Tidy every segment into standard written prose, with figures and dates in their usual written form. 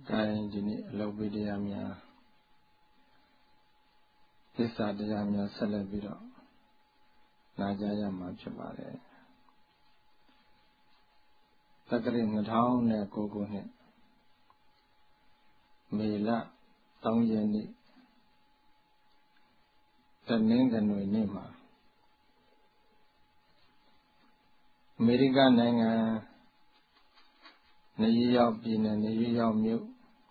ကိုင်းဒီနေ့အလုပ်ပေးတရားများသစ္စာတရားများဆက်လက်ပြီးတော့နာကြားရမှာဖြစ်ပါတယ်တက္ကရာ2009ခုနှစ်မေလ3ရက်နေ့တနင်္ဂနွေနေ့မှာအမေရိကန်နိုင်ငံနယူးယောက်ပြည်နယ်နယူးယောက်မြို့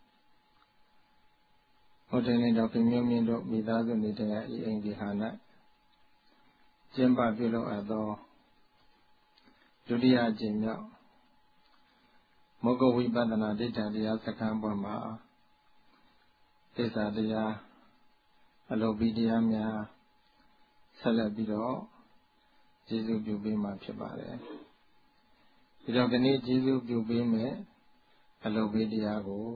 ဟိုတယ်နဲ့ဒေါက်တာမျိုးမြင့်တို့မိသားစုနေတဲ့အိမ်ဒီဟာ၌ကျင်းပပြုလုပ်အပ်သောဒုတိယအကြိမ်မြောက်မဂ္ဂဝိပဿနာဒိဋ္ဌတရားစခန်းပွဲမှာသစ္စာတရားအလုပ်ပြီးတရားများဆက်လက်ပြီးတော့ကျေးဇူးပြုပေးမှာဖြစ်ပါတယ်ဒီတော့ဒီနေ့ကျေးဇူးပြုပေးမယ်အလုပ်ပြီးတရားကို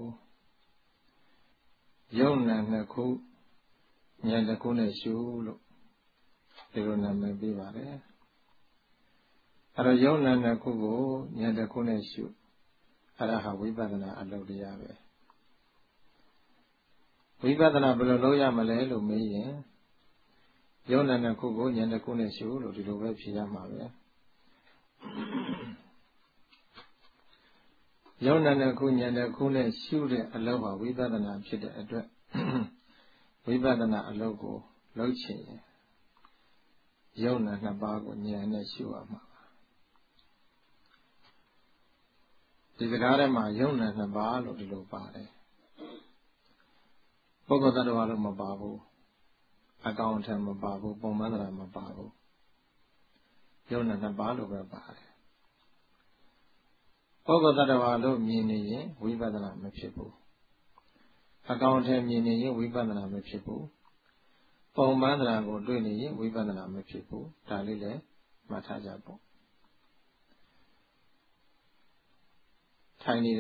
ယုံနာနှစ်ခုဉာဏ်တစ်ခုနဲ့ရှုလို့ဒီလိုနာမည်ပေးပါတယ်အဲ့တော့ယုံနာနှစ်ခုကိုဉာဏ်တစ်ခုနဲ့ရှုအဲ့ဒါဟာဝိပဿနာအလုပ်တရားပဲဝိပဿနာဘယ်လိုလုပ်ရမလဲလို့မေးရင်ယုံနာနှစ်ခုကိုဉာဏ်တစ်ခုနဲ့ရှုလို့ဒီလိုပဲဖြေရမှာပဲယုံနာနှစ်ခုဉာဏ်တစ်ခုနဲ့ရှုတဲ့အလုပ်ဟာဝိပဿနာဖြစ်တဲ့အတွက်ဝိပဿနာအလုပ်ကိုလုပ်ချင်ရင်ယုံနာနှစ်ပါးကိုဉာဏ်နဲ့ရှုရမှာပါဒီစကားထဲမှာယုံနာနှစ်ပါးလို့ဒီလိုပါတယ်ပုဂ္ဂိုလ်သတ္တဝါလို့မပါဘူးအကောင်အထည်မပါဘူးပုံမှန်တရားမပါဘူးယုံနာနှစ်ပါးလို့ပဲပါတယ်ပုဂ္ဂိုလ်သတ္တဝါလို့မြင်နေရင်ဝိပဿနာမဖြစ်ဘူးအကောင်အထည်မြင်နေရင်ဝိပဿနာမဖြစ်ဘူးပုံမှန်တရားကိုတွေ့နေရင်ဝိပဿနာမဖြစ်ဘူးဒါလေးလည်းမှတ်ထားကြပေါ့ထိုင်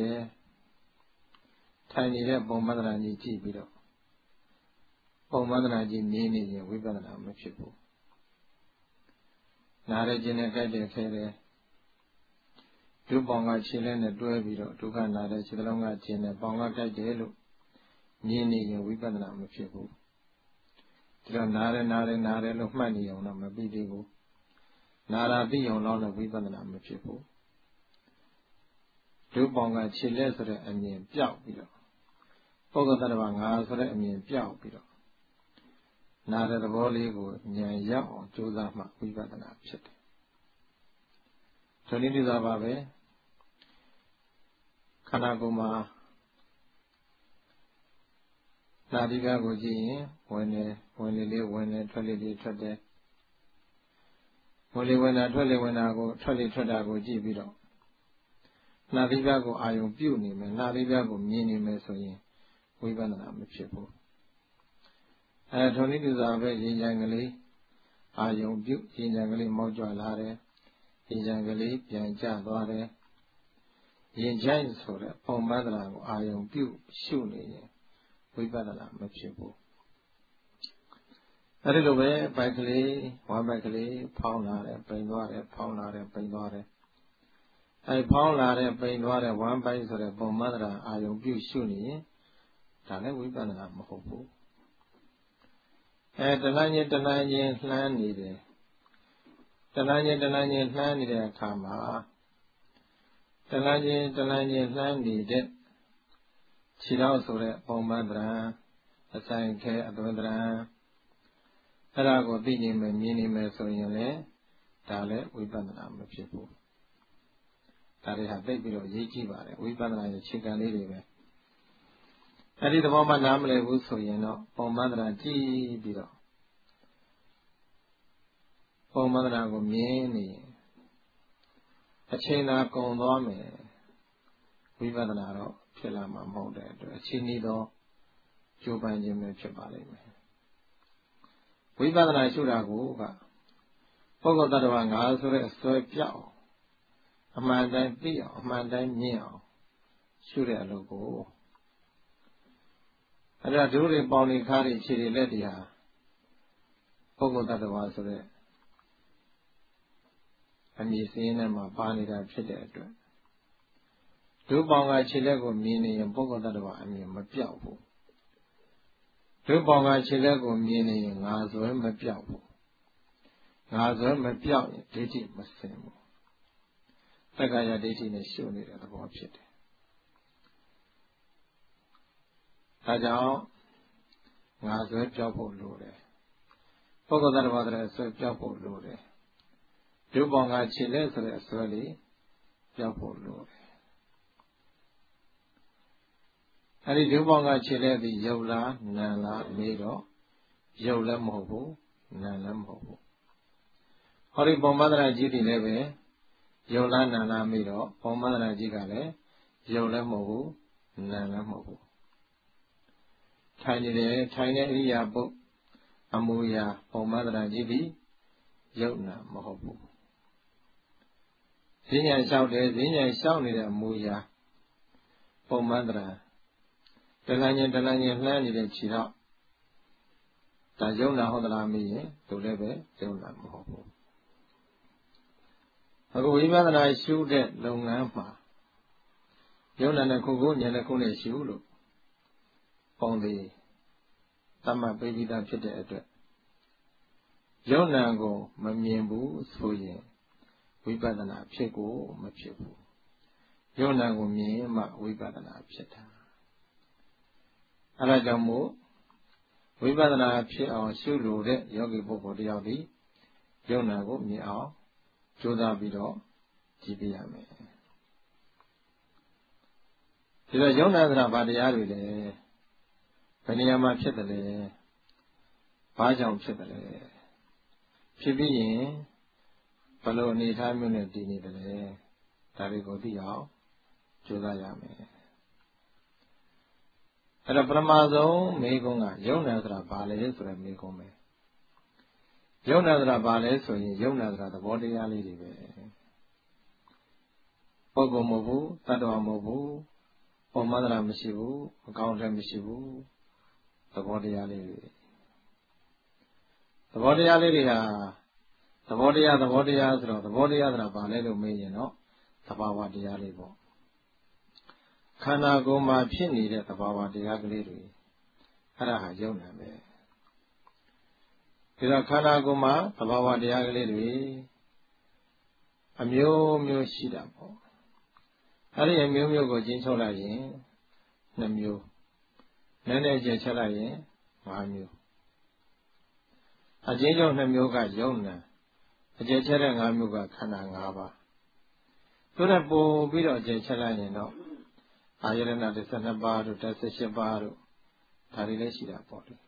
နေတဲ့ပုံမှန်တရားကြီးကြည့်ပြီးတော့ပုံမှန်တရားကြီးမြင်နေရင်ဝိပဿနာမဖြစ်ဘူးနားရခြင်းနဲ့ကြိုက်တယ်ခဲတယ်ဒုပေါင်ကခြေလဲနဲ့တွဲပြီးတော့ဒုက္ခနာတဲ့ခြေလုံးကခြေနဲ့ပေါင်ကကြိုက်တယ်လို့မြင်နေရင်ဝိပဿနာမဖြစ်ဘူးဒီတော့နားတယ်လို့မှတ်နေအောင်တော့မပြီးသေးဘူးနာတာပြီးအောင်တော့ဝိပဿနာမဖြစ်ဘူးဒုပေါင်ကခြေလဲဆိုတဲ့အမြင်ပြောက်ပြီးတော့ပုဂ္ဂိုလ်သတ္တဝါငါဆိုတဲ့အမြင်ပြောက်ပြီးတော့နာတဲ့သဘောလေးကိုဉာဏ်ရောက်အောင်ကြိုးစားမှဝိပဿနာဖြစ်တယ်ဒီနည်းတူပါပဲခန္ဓာကိုယ်မှာနာတိကကိုကြည့်ရင်ဝင်လေလေးဝင်တယ်ထွက်လေလေးထွက်တယ်ဝင်လေဝင်တာထွက်လေဝင်တာကိုထွက်လေထွက်တာကိုကြည့်ပြီးတော့နာတိကကိုအာယုံပြုနေမယ်နာတိကကိုမြင်နေမယ်ဆိုရင်ဝိပဿနာမဖြစ်ဘူးထုံနည်းတူစွာပဲရင်ကြံကလေးအာယုံပြုရင်ကြံကလေးမောက်ကြွလာတယ်ရင်ကြံကလေးပြန်ကျသွားတယ်ရင်ကြိုက်ဆိုတဲ့ပုံမှန်တရားကိုအာယုံပြုရှုနေရင်ဝိပဿနာမဖြစ်ဘူးအဲဒီလိုပဲပိုက်ကလေးဝမ်းပိုက်ကလေးဖောင်းလာတယ်ပိန်သွားတယ်ဖောင်းလာတယ်ပိန်သွားတယ်အဲဒီဖောင်းလာတယ်ပိန်သွားတယ်ဝမ်းပိုက်ဆိုတဲ့ပုံမှန်တရားအာယုံပြုရှုနေရင်ဒါလည်းဝိပဿနာမဟုတ်ဘူးတဏှာချင်းလှမ်းနေတယ်တဏှာချင်းလှမ်းနေတဲ့အခါမှာတဏှာချင်းလှမ်းနေတဲ့ခြေတော်ဆိုတဲ့ပုံမှန်တရားအဆိုင်ခဲအသွင်တရားအဲ့ဒါကိုသိနေမယ်မြင်နေမယ်ဆိုရင်လည်းဒါလည်းဝိပဿနာမဖြစ်ဘူးဒါတွေဟာသိပြီးတော့ရေးကြည့်ပါတယ်ဝိပဿနာရဲ့ခြေကံလေးတွေပဲအဲ့ဒီသဘောမှနားမလည်ဘူးဆိုရင်တော့ပုံမှန်တရားကြည့်ပြီးတော့ပုံမှန်တရားကိုမြင်နေအချိန်သာကုန်သွားမယ်ဝိပဿနာတော့ဖြစ်လာမှာမဟုတ်တဲ့အတွက်အချိန်ဤတော့ကြိုးပမ်းခြင်းပဲဖြစ်ပါလိမ့်မယ်ဝိပဿနာရှုတာကိုကပုဂ္ဂိုလ်တ attva ငါဆိုတဲ့အစွဲပြောက်အမှန်တိုင်းသိအောင်အမှန်တိုင်းမြင်အောင်ရှုတဲ့အလုပ်ကိုအဲ့ဒါဒုတွေပေါင်တွေခါးတွေခြေတွေလက်တွေဟာပုဂ္ဂိုလ်တ attva ဆိုတဲ့အမည်စင်းထဲမှာပါနေတာဖြစ်တဲ့အတွက်ဒဒုပေါင်းကခြေလက်ကိုမြင်နေရင်ပုဂ္ဂိုလ်တ attva အမြင်မပြောက်ဘူးဒုပေါင်းကခြေလက်ကိုမြင်နေရင်ငါဇွဲမပြောက်ဘူးငါဇွဲမပြောက်ရင်ဒိဋ္ဌိမစင်ဘူးတက္ကရာဒိဋ္ဌိနဲ့ရှုနေတဲ့သဘောဖြစ်တယ်ဒါကြောင့်ငါဇွဲပြောက်ဖို့လိုတယ်ပုဂ္ဂိုလ်တ attva တွေဆွဲပြောက်ဖို့လိုတယ်ဒုပေါင်းကခြေလက်ဆိုတဲ့အစွဲလေးပြောက်ဖို့လိုတယ်အဲ့ဒီဒုပေါင်းကခြေလက်ပြီးယုတ်လားနာလားမေးတော့ယုတ်လည်းမဟုတ်ဘူးနာလည်းမဟုတ်ဘူးဟောဒီပုံမန္တရာကြီးတည်လည်းပဲယုတ်လားနာလားမေးတော့ပုံမန္တရာကြီးကလည်းယုတ်လည်းမဟုတ်ဘူးနာလည်းမဟုတ်ဘူးထိုင်နေတယ်ထိုင်တဲ့အရိယာပုတ်အမူအရာပုံမန္တရာကြီးသည်ယုတ်နာမဟုတ်ဘူးဈဉ္ဉံလျှောက်တယ်ဈဉ္ဉံလျှောက်နေတဲ့အမူအရာပုံမန္တရာတလန်းချင်းလှမ်းနေတဲ့ခြေတော့ဒါယုံနာဟုတ်သလားမေးရင်သူလည်းပဲယုံနာမဟုတ်ဘူးအခုဝိပဿနာရှုတဲ့လုပ်ငန်းမှာယုံနာနဲ့ခုကိုဉာဏ်နဲ့ခုနဲ့ရှုလို့ပုံသေးတမ္မပိဋိတာဖြစ်တဲ့အတွက်ယုံနာကိုမမြင်ဘူးဆိုရင်ဝိပဿနာဖြစ်ကိုမဖြစ်ဘူးယုံနာကိုမြင်မှဝိပဿနာဖြစ်တာအဲဒါကြောင့်မို့ဝိပဿနာဖြစ်အောင်ရှုလို့တဲ့ယောဂီပုဂ္ဂိုလ်တယောက်ဒီယုံနာကိုမြင်အောင်ကြိုးစားပြီးတော့ကြည့်ပြရမယ်ဒီတော့ယုံနာဆိုတာဘာတရားတွေလဲဘယ်နေရာမှာဖြစ်တယ်လဲဘာကြောင့်ဖြစ်တယ်လဲဖြစ်ပြီးရင်ဘယ်လိုအနေအထားမျိုးနဲ့တည်နေတယ်လဲဒါတွေကိုသိအောင်ကြိုးစားရမယ်အဲ့တော့ပထမဆုံးမေကုံးကယုံနာဆိုတာဘာလဲဆိုတဲ့မေကုံးပဲယုံနာဆိုတာဘာလဲဆိုရင်ယုံနာဆိုတာသဘောတရားလေးတွေပဲပုဂ္ဂိုလ်မဟုတ်ဘူးတ attva မဟုတ်ဘူးပုံမှန်တရားမရှိဘူးအကောင်းတည်းမရှိဘူးသဘောတရားလေးတွေသဘောတရားလေးတွေဟာသဘောတရားဆိုတော့သဘောတရားဆိုတာဘာလဲလို့မေးရင်တော့သဘာဝတရားလေးပေါ့ခန္ဓာကိုယ်မှာဖြစ်နေတဲ့သဘာဝတရားကလေးတွေအဲ့ဒါဟာယုံနာပဲဒီတော့ခန္ဓာကိုယ်မှာသဘာဝတရားကလေးတွေအမျိုးမျိုးရှိတာပေါ့အဲ့ဒီအမျိုးမျိုးကိုကျင်းချုပ်လိုက်ရင်2မျိုးနည်းနည်းကျင်းချုပ်လိုက်ရင်5မျိုးအကျဉ်းချုပ်2မျိုးကယုံနာအကျဉ်းချက်တဲ့5မျိုးကခန္ဓာ5ပါးဆိုတော့ပို့ပြီးတော့အကျဉ်းချက်လိုက်ရင်တော့အာယတနာ12ပါးတို့18ပါးတို့ဒါတွေလည်းရှိတာပေါ့လေ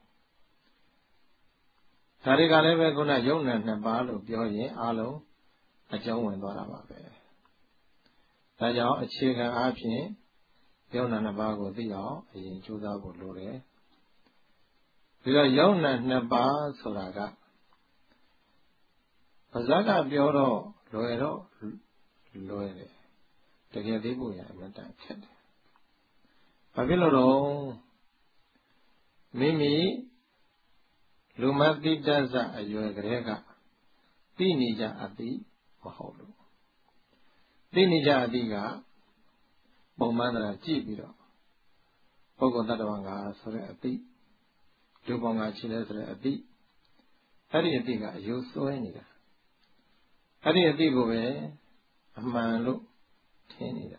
ဒါတွေကလည်းပဲခုနယုံနာ2ပါးလို့ပြောရင်အလုံးအကျုံးဝင်သွားတာပါပဲဒါကြောင့်အခြေခံအားဖြင့်ယုံနာ2ပါးကိုသိအောင်အရင်ကြိုးစားဖို့လိုတယ်ပြီးတော့ယုံနာ2ပါးဆိုတာကပါဇက်ကပြောတော့လွယ်တော့လွယ်တယ်တကယ်သိဖို့ရအမှန်တန်ခက်တယ်ဘာဖြစ်လို့တော့မိမိလူမတိတ္တဇအရွယ်ကလေးကသိနေကြအသိမဟုတ်လို့သိနေကြအသိကပုံမှန်တရာကြည့်ပြီးတော့ပုဂ္ဂိုလ်တ attva ငါဆိုတဲ့အသိဒုပေါင်းကရှိလဲဆိုတဲ့အသိအဲ့ဒီအသိကအယုစွဲနေတာအဲ့ဒီအသိကိုပဲအမှန်လို့ထင်နေတာ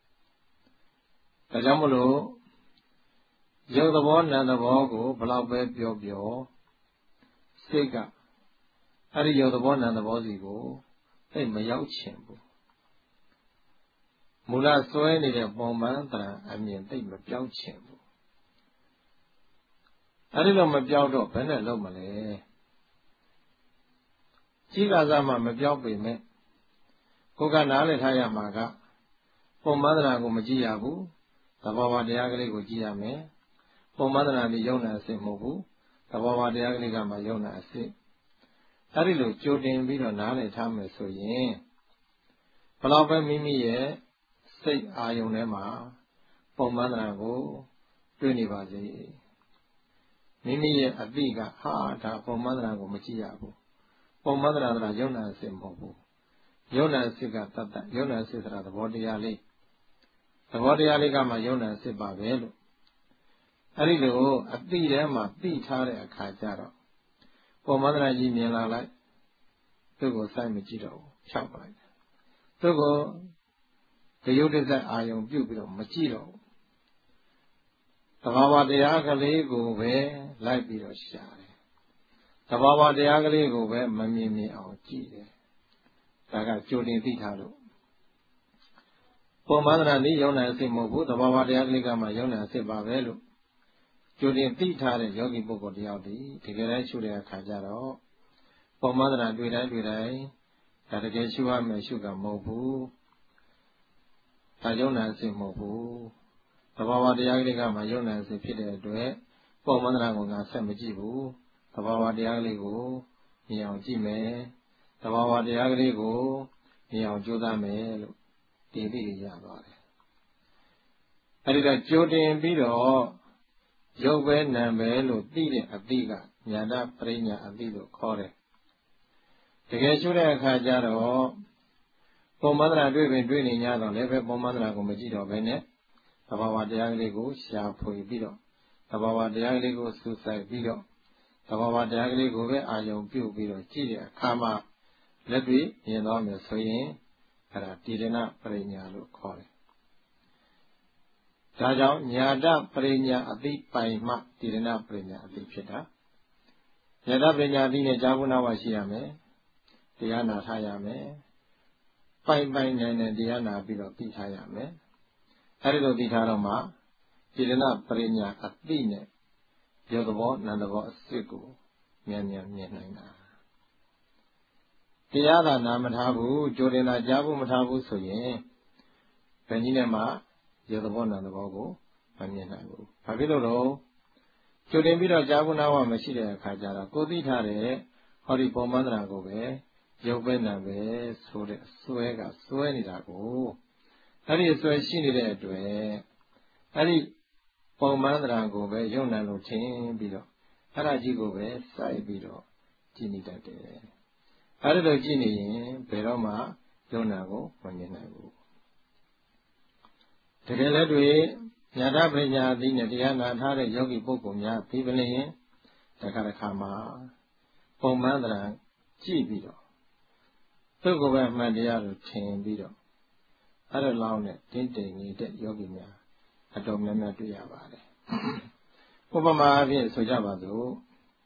ဒါကြောင့်မလို့ယုတ်သဘောနံသဘောကိုဘလောက်ပဲပြောစိတ်ကအဲ့ဒီယုတ်သဘောနံသဘောစီကိုသိမရောက်ချင်ဘူးမူလစွဲနေတဲ့ပုံမှန်တန်အမြင်သိမပြောင်းချင်ဘူးအဲ့ဒီလိုမပြောင်းတော့ဘယ်နဲ့လုပ်မလဲကြီးကစားမှမပြောင်းပေမဲ့ကိုကနားလည်ထားရမှာကပုံမှန်တန်ကိုမကြည့်ရဘူးသဘောဝတရားကလေးကိုကြည့်ရမယ်ပုံမှန်တန်ဒီယုံနာအစစ်မဟုတ်ဘူးသဘောဝတရားကလေးကမှယုံနာအစစ်အဲ့ဒီလိုကြိုတင်ပြီးတော့နားလည်ထားမယ်ဆိုရင်ဘယ်တော့ပဲမိမိရဲ့စိတ်အာယုန်ထဲမှာပုံမှန်တန်ကိုတွေ့နေပါစေမိမိရဲ့အတိကဟာဒါပုံမှန်တန်ကိုမကြည့်ရဘူးပုံမှန်တန်ကယုံနာအစစ်မဟုတ်ဘူးယုံနာအစစ်ကတတ်ယုံနာအစစ်ဆိုတာသဘောတရားလေးသဘောတရားလေးကမှယုံနာစစ်ပါပဲလို့အဲ့ဒီလိုအတိထဲမှာသိထားတဲ့အခါကျတော့ပေါ်မန္တရာကြီးမြင်လာလိုက်သူ့ကိုစိုက်မကြည့်တော့ဘူးဖြောက်ပလိုက်သူ့ကိုတယုတ်တသက်အာယုံပြုတ်ပြီးတော့မကြည့်တော့ဘူးသဘာဝတရားကလေးကိုပဲလိုက်ပြီးတော့ရှာတယ်သဘာဝတရားကလေးကိုပဲမမြင်မြင်အောင်ကြည့်တယ်ဒါကကြိုတင်သိထားလို့ပေါ်မန္တရာနည်းယုံနာအစစ်မဟုတ်ဘူးသဘာဝတရားကလေးကမှယုံနာအစစ်ပါပဲလို့ကြိုတင်သိထားတဲ့ယောဂီပုဂ္ဂိုလ်တယောက်ဒီတကယ်တမ်းရှုတဲ့အခါကျတော့ပေါ်မန္တရာတွေ့တိုင်းဒါတကယ်ရှုရမယ်ရှုကမဟုတ်ဘူးဒါယုံနာအစစ်မဟုတ်ဘူးသဘာဝတရားကလေးကမှယုံနာအစစ်ဖြစ်တဲ့အတွက်ပေါ်မန္တရာကငါဆက်မကြည့်ဘူးသဘာဝတရားကလေးကိုမြင်အောင်ကြည့်မယ်သဘာဝတရားကလေးကိုမြင်အောင်ကြိုးစားမယ်လို့ဒီသိရသွားတယ်အဲဒီတော့ကြိုတင်ပြီးတော့ရုပ်ပဲနာမ်ပဲလို့သိတဲ့အသိကညာတပရိညာအသိလို့ခေါ်တယ်တကယ်ရှုတဲ့အခါကျတော့ပုံမန္တရာတွေ့ပင်တွေ့နေ냐တော့လည်းပဲပုံမန္တရာကိုမကြည့်တော့ဘဲနဲ့သဘာဝတရားကလေးကိုရှာဖွေပြီးတော့သဘာဝတရားကလေးကိုစူးစိုက်ပြီးတော့သဘာဝတရားကလေးကိုပဲအာယုံပြုတ်ပြီးတော့ကြည့်တဲ့အခါမှာလက်တွေ့မြင်သွားမယ်ဆိုရင်အဲ့ဒါတိရဏပရိညာလို့ခေါ်တယ်ဒါကြောင့်ညာတပရိညာအသိပိုင်မှတိရဏပရိညာအသိဖြစ်တာညာတပရိညာအသိနဲ့ကြာခုနာဝရှိရမယ်တရားနာထားရမယ်ပိုင်နိုင်တရားနာပြီးတော့သိထားရမယ်အဲဒီလိုသိထားတော့မှတိရဏပရိညာအသိနဲ့ရုပ်သဘောနာမ်သဘောအစစ်ကိုမြန်မြင်နိုင်တာတရားသာနာမထားဘူးကြိုတင်လာကြားဖို့မထားဘူးဆိုရင်ဘယ်နည်းနဲ့မှရုပ်သဘောနာမ်သဘောကိုမမြင်နိုင်ဘူး။ဘာဖြစ်လို့လဲကြိုတင်ပြီးတော့ကြားဖို့နားဝမရှိတဲ့အခါကျတော့ကိုသိထားတဲ့ဟောဒီပုံမန္တရာကိုပဲရုပ်ပဲနာမ်ပဲဆိုတဲ့စွဲကစွဲနေတာကိုအဲ့ဒီစွဲရှိနေတဲ့အတွက်အဲ့ဒီပုံမန္တရာကိုပဲယုံနာလို့ထင်ပြီးတော့အဲ့ဒါကြီးကိုပဲစိုက်ပြီးတော့ကြည်နေတတ်တယ်။အဲ့ဒီလိုကြည်နေရင်ဘယ်တော့မှယုံနာကိုမမြင်နိုင်ဘူး။တကယ်လည်းတွေ့ညာတပညာအသိနဲ့တရားနာထားတဲ့ယောဂီပုဂ္ဂိုလ်များပြီးပလျင်တခါမှာပုံမန္တရာကြည့်ပြီးတော့သူ့ကိုယ်ပဲအမှန်တရားကိုထင်ပြီးတော့အဲ့ဒါလောက်နဲ့တင်းတိမ်နေတဲ့ယောဂီများအတော်များများတွေ့ရပါတယ်။ဥပမာအဖြစ်ဆိုကြပါစို့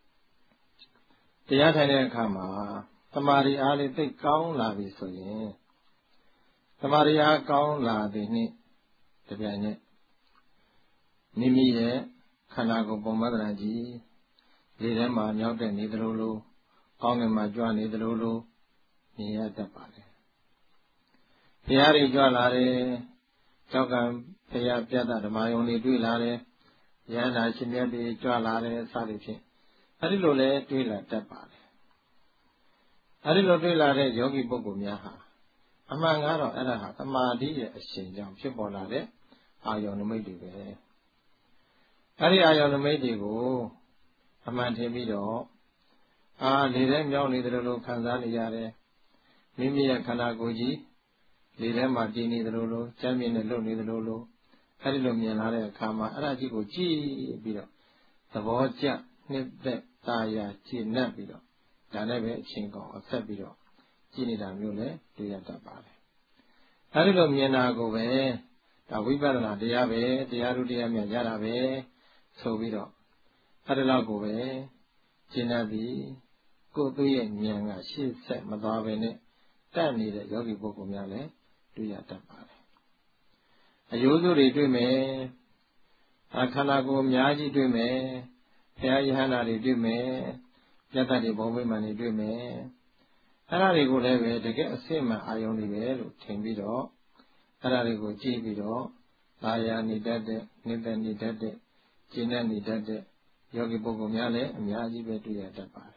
တရားထိုင်တဲ့အခါမှာသမာဓိအားလေးသိကောင်းလာပြီဆိုရင်သမာဓိအားကောင်းလာသည်နှင့်တပြိုင်နက်မိမိရဲ့ခန္ဓာကိုယ်ပုံမန္တရာကြီးလေထဲမှာမြောက်တဲ့နေသလိုလိုကောင်းကင်မှာကြွနေသလိုလိုမြင်ရတတ်ပါလေဘုရားတွေကြွလာတယ်ကြောက်ကံဘုရားပြတ်တာဓမ္မယုံတွေတွေ့လာတယ်ရဟန္တာရှင်မြတ်တွေကြွလာတယ်စသဖြင့်အဲဒီလိုလဲတွေ့လာတတ်ပါလေအဲဒီလိုတွေ့လာတဲ့ယောဂီပုဂ္ဂိုလ်များဟာအမှန်ကတော့အဲ့ဒါဟာသမာဓိရဲ့အရှင်ကြောင့်ဖြစ်ပေါ်လာတဲ့အာယုန်နမိတ်တွေပဲအဲ့ဒီအာယုန်နမိတ်တွေကိုအမှန်ထင်ပြီးတော့လေထဲမြောက်နေတယ်လို့ခံစားနေရတယ်မိမိရဲ့ခန္ဓာကိုယ်ကြီးလေထဲမှာတည်နေတယ်လို့ကျမ်းမြင်နဲ့လှုပ်နေတယ်လို့အဲ့ဒီလိုမြင်လာတဲ့အခါမှာအဲ့ဒါကြီးကိုကြည့်ပြီးတော့သဘောကျနှစ်သက်သာယာကျင့်နှံ့ပြီးတော့ဒါနဲ့ပဲအချင်းကောင်အဆက်ပြီးတော့ကြည့်နေတာမျိုးလည်းတွေ့ရတတ်ပါတယ်အဲ့ဒီလိုမြင်တာကိုပဲဒါဝိပဿနာတရားပဲတရားတို့တရားမြတ်ရတာပဲဆိုပြီးတော့အဲ့ဒီလောက်ကိုပဲကျင့်တတ်ပြီးကိုယ်သူရဲ့ဉာဏ်ကရှေ့ဆက်မသွားဘဲနဲ့တတ်နေတဲ့ယောဂီပုဂ္ဂိုလ်များလည်းတွေ့ရတတ်ပါတယ်အယိုးစုတွေတွေ့မယ်ခန္ဓာကိုယ်အများကြီးတွေ့မယ်ဘုရားယဟန္တာတွေတွေ့မယ်ယတ္တတွေဘုံဗိမာန်တွေတွေ့မယ်အဲ့ဒါတွေကိုလည်းပဲတကယ်အစစ်မှန်အာယုံတွေပဲလို့ထင်ပြီးတော့အဲ့ဒါတွေကိုကြည့်ပြီးတော့သာယာနေတတ်တဲ့နိတ္တနေတတ်တဲ့ကျင့်တဲ့နေတတ်တဲ့ယောဂီပုဂ္ဂိုလ်များလည်းအများကြီးပဲတွေ့ရတတ်ပါတယ်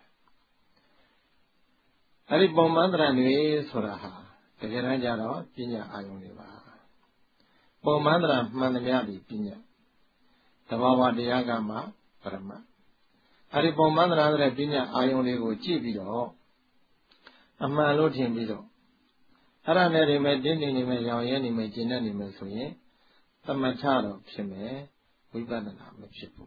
အဲ့ဒီပုံမန္တရာတွေဆိုတာဟာတကယ်တမ်းကျတော့ပညာအာယုံတွေပါပုံမန္တရာမှန်သမျှဒီပညာသဘာဝတရားကမှပရမတ်အဲ့ဒီပုံမန္တရာတဲ့ပညာအာယုံတွေကိုကြည့်ပြီးတော့အမှန်လို့ထင်ပြီးတော့အဲ့ဒါနဲ့ဒီမဲ့တင်းနေနေမဲ့ရောင်ရဲနေမဲ့ကျင့်နေနေမဲ့ဆိုရင်သမထတော့ဖြစ်မယ်ဝိပဿနာမဖြစ်ဘူး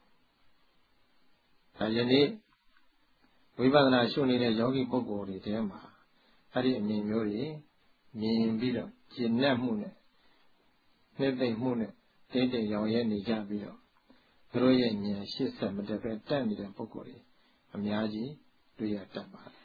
ဒါယနေ့ဝိပဿနာရှုနေတဲ့ယောဂီပုဂ္ဂိုလ်တွေထဲမှာအဲ့ဒီအမြင်မျိုးတွေမြင်ပြီးတော့ကျင့်နဲ့မှုနဲ့နှစ်သိမ့်မှုနဲ့တိတ်တိတ်ရောင်ရဲနေကြပြီးတော့သူတို့ရဲ့ဉာဏ်ရှစ်ဆက်မတက်ပဲတက်နေတဲ့ပုဂ္ဂိုလ်တွေအများကြီးတွေ့ရတတ်ပါတယ်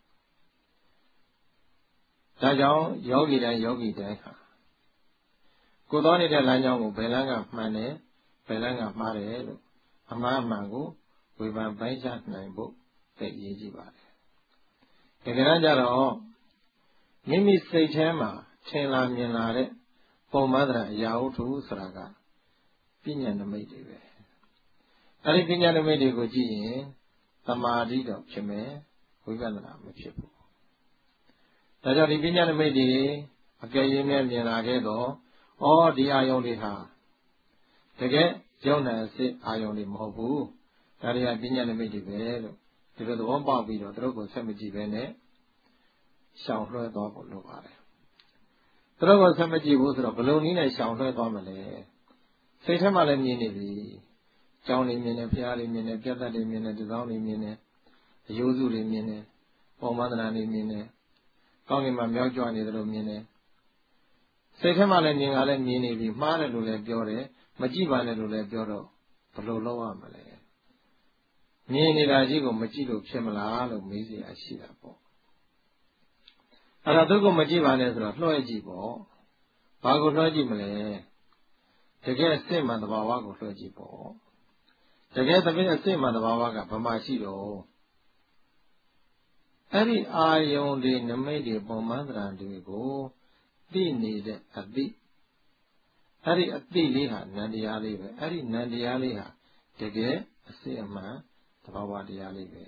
ဒါကြောင့်ယောဂီတိုင်းဟာကိုယ်တော်နေတဲ့လမ်းကြောင်းကိုဘယ်လမ်းကမှန်တယ်ဘယ်လမ်းကမှားတယ်လို့အမှားအမှန်ကိုဝေဖန်ပိုင်းခြားနိုင်ဖို့သိအရေးကြီးပါတယ်တကယ်ကြတော့မိမိစိတ်ထဲမှာထင်လာမြင်လာတဲ့ပုံမှန်တဲ့အရာဝတ္ထုဆိုတာကပညာနမိတ်တွေပဲအဲဒီပညာနမိတ်တွေကိုကြည့်ရင်သမာဓိတော့ဖြစ်မယ်ဝိပဿနာမဖြစ်ဘူးဒါကြောင့်ဒီပညာနမိတ်တွေအကယ်၍မြင်လာခဲ့တော့ဒီအာယုန်တွေဟာတကယ်ယုံနာစစ်အာယုန်တွေမဟုတ်ဘူးဒါတွေကပညာနမိတ်တွေပဲလို့ဒီလိုသဘောပေါက်ပြီးတော့သူတို့ကိုဆက်မကြည့်ပဲနဲ့ရှောင်လွှဲသွားဖို့လိုပါတယ်သူတို့ကိုဆက်မကြည့်ဘူးဆိုတော့ဘယ်လိုနည်းနဲ့ရှောင်လွှဲသွားမလဲစိတ်ထဲမှာလည်းမြင်နေပြီကြောင်းတွေမြင်တယ်ဖျားတွေမြင်တယ်ပြတ်သက်တွေမြင်တယ်ဒီကောင်းတွေမြင်တယ်အယိုးစုတွေမြင်တယ်ပုံမှန်သဏ္ဍာန်တွေမြင်တယ်ကောင်းကင်မှာမြောက်ကြွနေတယ်လို့မြင်တယ်စိတ်ထဲမှာလည်းမြင်ကလည်းမြင်နေပြီမှားတယ်လို့လည်းပြောတယ်မကြည့်ပါနဲ့လို့လည်းပြောတော့ဘယ်လိုလုပ်ရမလဲမြင်နေတာကြီးကိုမကြည့်လို့ဖြစ်မလားလို့မေးเสียရှိတာပေါ့အဲ့ဒါသူကမကြည့်ပါနဲ့ဆိုတော့လွှဲကြည့်ပေါ့ဘာကိုလွှဲကြည့်မလဲတကယ်စိတ်မှန်သဘာဝကိုလွှဲကြည့်ပေါ့တကယ်သဖြင့်စိတ်မှန်သဘာဝကဘာမှရှိတော့အဲ့ဒီအာယုန်တွေနမိတ်တွေပုံမှန်တရားတွေကိုသိနေတဲ့အသိအဲ့ဒီအသိလေးဟာနန္တရားလေးပဲအဲ့ဒီနန္တရားလေးဟာတကယ်အစစ်အမှန်သဘာဝတရားလေးပဲ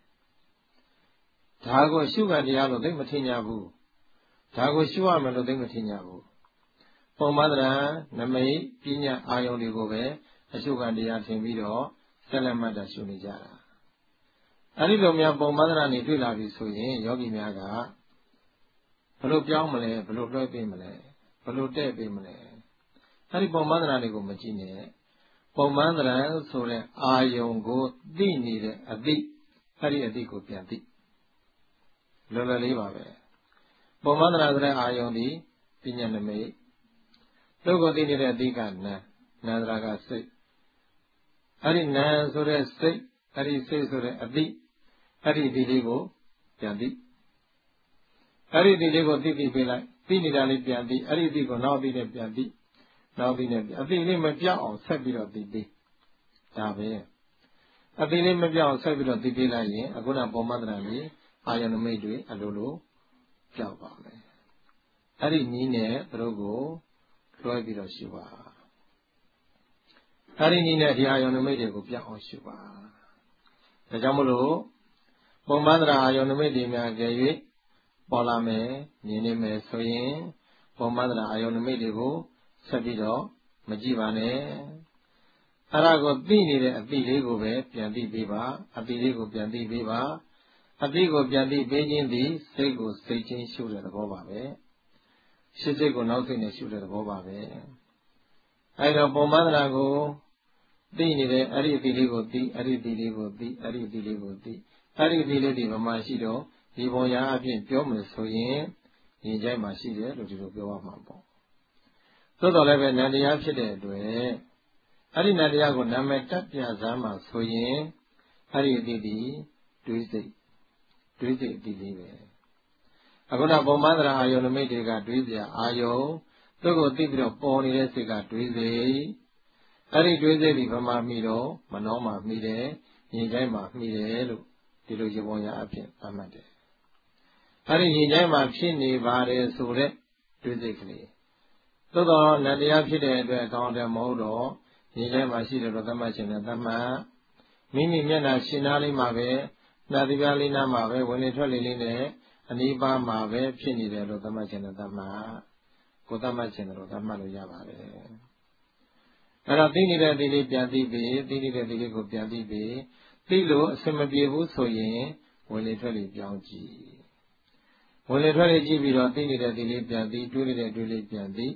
ဒါကိုရှုခံတရားလို့သိမထင်ကြဘူးဒါကိုရှုရမယ်လို့သိမထင်ကြဘူးပုံမှန်တရားနမိတ်ပညာအာယုန်တွေကိုပဲအရှုခံတရားထင်ပြီးတော့ဆက်လက်မှတ်တာရှုနေကြတာအဲ့ဒီလိုများပုံမှန်တရားနေတွေ့လာပြီဆိုရင်ယောဂီများကဘယ်လိုပြောင်းမလဲဘယ်လိုလွှဲပေးမလဲဘယ်လိုတဲ့ပေးမလဲအဲ့ဒီပုံမှန်တရားတွေကိုမကြည့်နဲ့ပုံမှန်တရားဆိုတဲ့အာယုံကိုသိနေတဲ့အသိအဲ့ဒီအသိကိုပြန်သိလောလောလေးပါပဲပုံမှန်တရားဆိုတဲ့အာယုံဒီပညာနမိတ်သူ့ကိုသိနေတဲ့အသိကနာတရားကစိတ်အဲ့ဒီနာဆိုတဲ့စိတ်အဲ့ဒီစိတ်ဆိုတဲ့အသိအဲ့ဒီအသိလေးကိုပြန်သိအဲ့ဒီအသိလေးကိုသိပေးလိုက်သိနေတာလေးပြန်သိအဲ့ဒီအသိကိုနောက်အသိနဲ့ပြန်သိနောက်အသိနဲ့အသိလေးမပြောက်အောင်ဆက်ပြီးတော့သိပေးဒါပဲအသိလေးမပြောက်အောင်ဆက်ပြီးတော့သိပေးလိုက်ရင်အခုနပုံမှန်တရားကြီးအာယုန်နမိတ်တွေအလိုလိုပြောက်ပါမယ်အဲ့ဒီနည်းနဲ့သူတို့ကိုလွှဲပြီးတော့ရှုပါအဲ့ဒီနည်းနဲ့ဒီအာယုန်နမိတ်တွေကိုပြောက်အောင်ရှုပါဒါကြောင့်မလို့ပုံမှန်တရားအာယုန်နမိတ်တွေများကြ၍ပေါ်လာမယ်မြင်နေမယ်ဆိုရင်ပုံမှန်တရားအာယုန်နမိတ်တွေကိုဆက်ပြီးတော့မကြည့်ပါနဲ့အဲ့ဒါကိုသိနေတဲ့အသိလေးကိုပဲပြန်သိပေးပါအသိလေးကိုပြန်သိပေးပါအသိကိုပြန်သိပေးခြင်းသည်စိတ်ကိုစိတ်ချင်းရှုတဲ့သဘောပါပဲရှစ်စိတ်ကိုနောက်စိတ်နဲ့ရှုတဲ့သဘောပါပဲအဲ့တော့ပုံမှန်တရားကိုသိနေတဲ့အဲ့ဒီအသိလေးကိုသိအဲ့ဒီအသိလေးကိုသိအဲ့ဒီအသိလေးကိုသိအဲ့ဒီအသိလေးဒီမှာရှိတော့ဒီပုံရာအဖြစ်ပြောမယ်ဆိုရင်ဉာဏ်ကြိုက်မှရှိတယ်လို့ဒီလိုပြောရမှာပေါ့သို့တော်လည်းပဲနန္တရားဖြစ်တဲ့အတွက်အဲ့ဒီနန္တရားကိုနာမည်တက်ပြစမ်းမှဆိုရင်အဲ့ဒီအသိဒီတွေးစိတ်အသိလေးပဲအခုနပုံမှန်တရားအာယုန်နမိတ်တွေကတွေးစရာအာယုန်သူ့ကိုသိပြီးတော့ပေါ်နေတဲ့စိတ်ကတွေးစိတ်အဲ့ဒီတွေးစိတ်ဒီဗမာမိတော့မနှောမှမိတယ်ဉာဏ်ကြိုက်မှမိတယ်လို့ဒီလိုရေပုံရအဖြစ်သတ်မှတ်တယ်အဲ့ဒီဉာဏ်ကြိုက်မှဖြစ်နေပါတယ်ဆိုတဲ့တွေးစိတ်ကလေးသို့တော့နတရားဖြစ်တဲ့အတွက်အကောင်းတယ်မဟုတ်တော့ဉာဏ်ကြိုက်မှရှိတယ်လို့သတ်မှတ်ခြင်းနဲ့သတ်မှတ်မိမိမျက်နှာရှင်းသားလေးမှာပဲနှာသပြားလေးနားမှာပဲဝင်လေထွက်လေလေးနဲ့အနိဗ္ဗာန်မှာပဲဖြစ်နေတယ်လို့သတ်မှတ်ခြင်းနဲ့သတ်မှတ်ကိုသတ်မှတ်ခြင်းလို့သတ်မှတ်လို့ရပါတယ်အဲ့တော့သိနေတဲ့ဒီလေးပြန်သိပြီးသိနေတဲ့ဒီလေးကိုပြန်သိပြီးသိလို့အစမပြေဘူးဆိုရင်ဝင်လေထွက်လေပြောင်းကြည့်ဝင်လေထွက်လေကြည့်ပြီးတော့သိနေတဲ့ဒီလေးပြန်သိတွေးနေတဲ့တွေးလေးပြန်သိ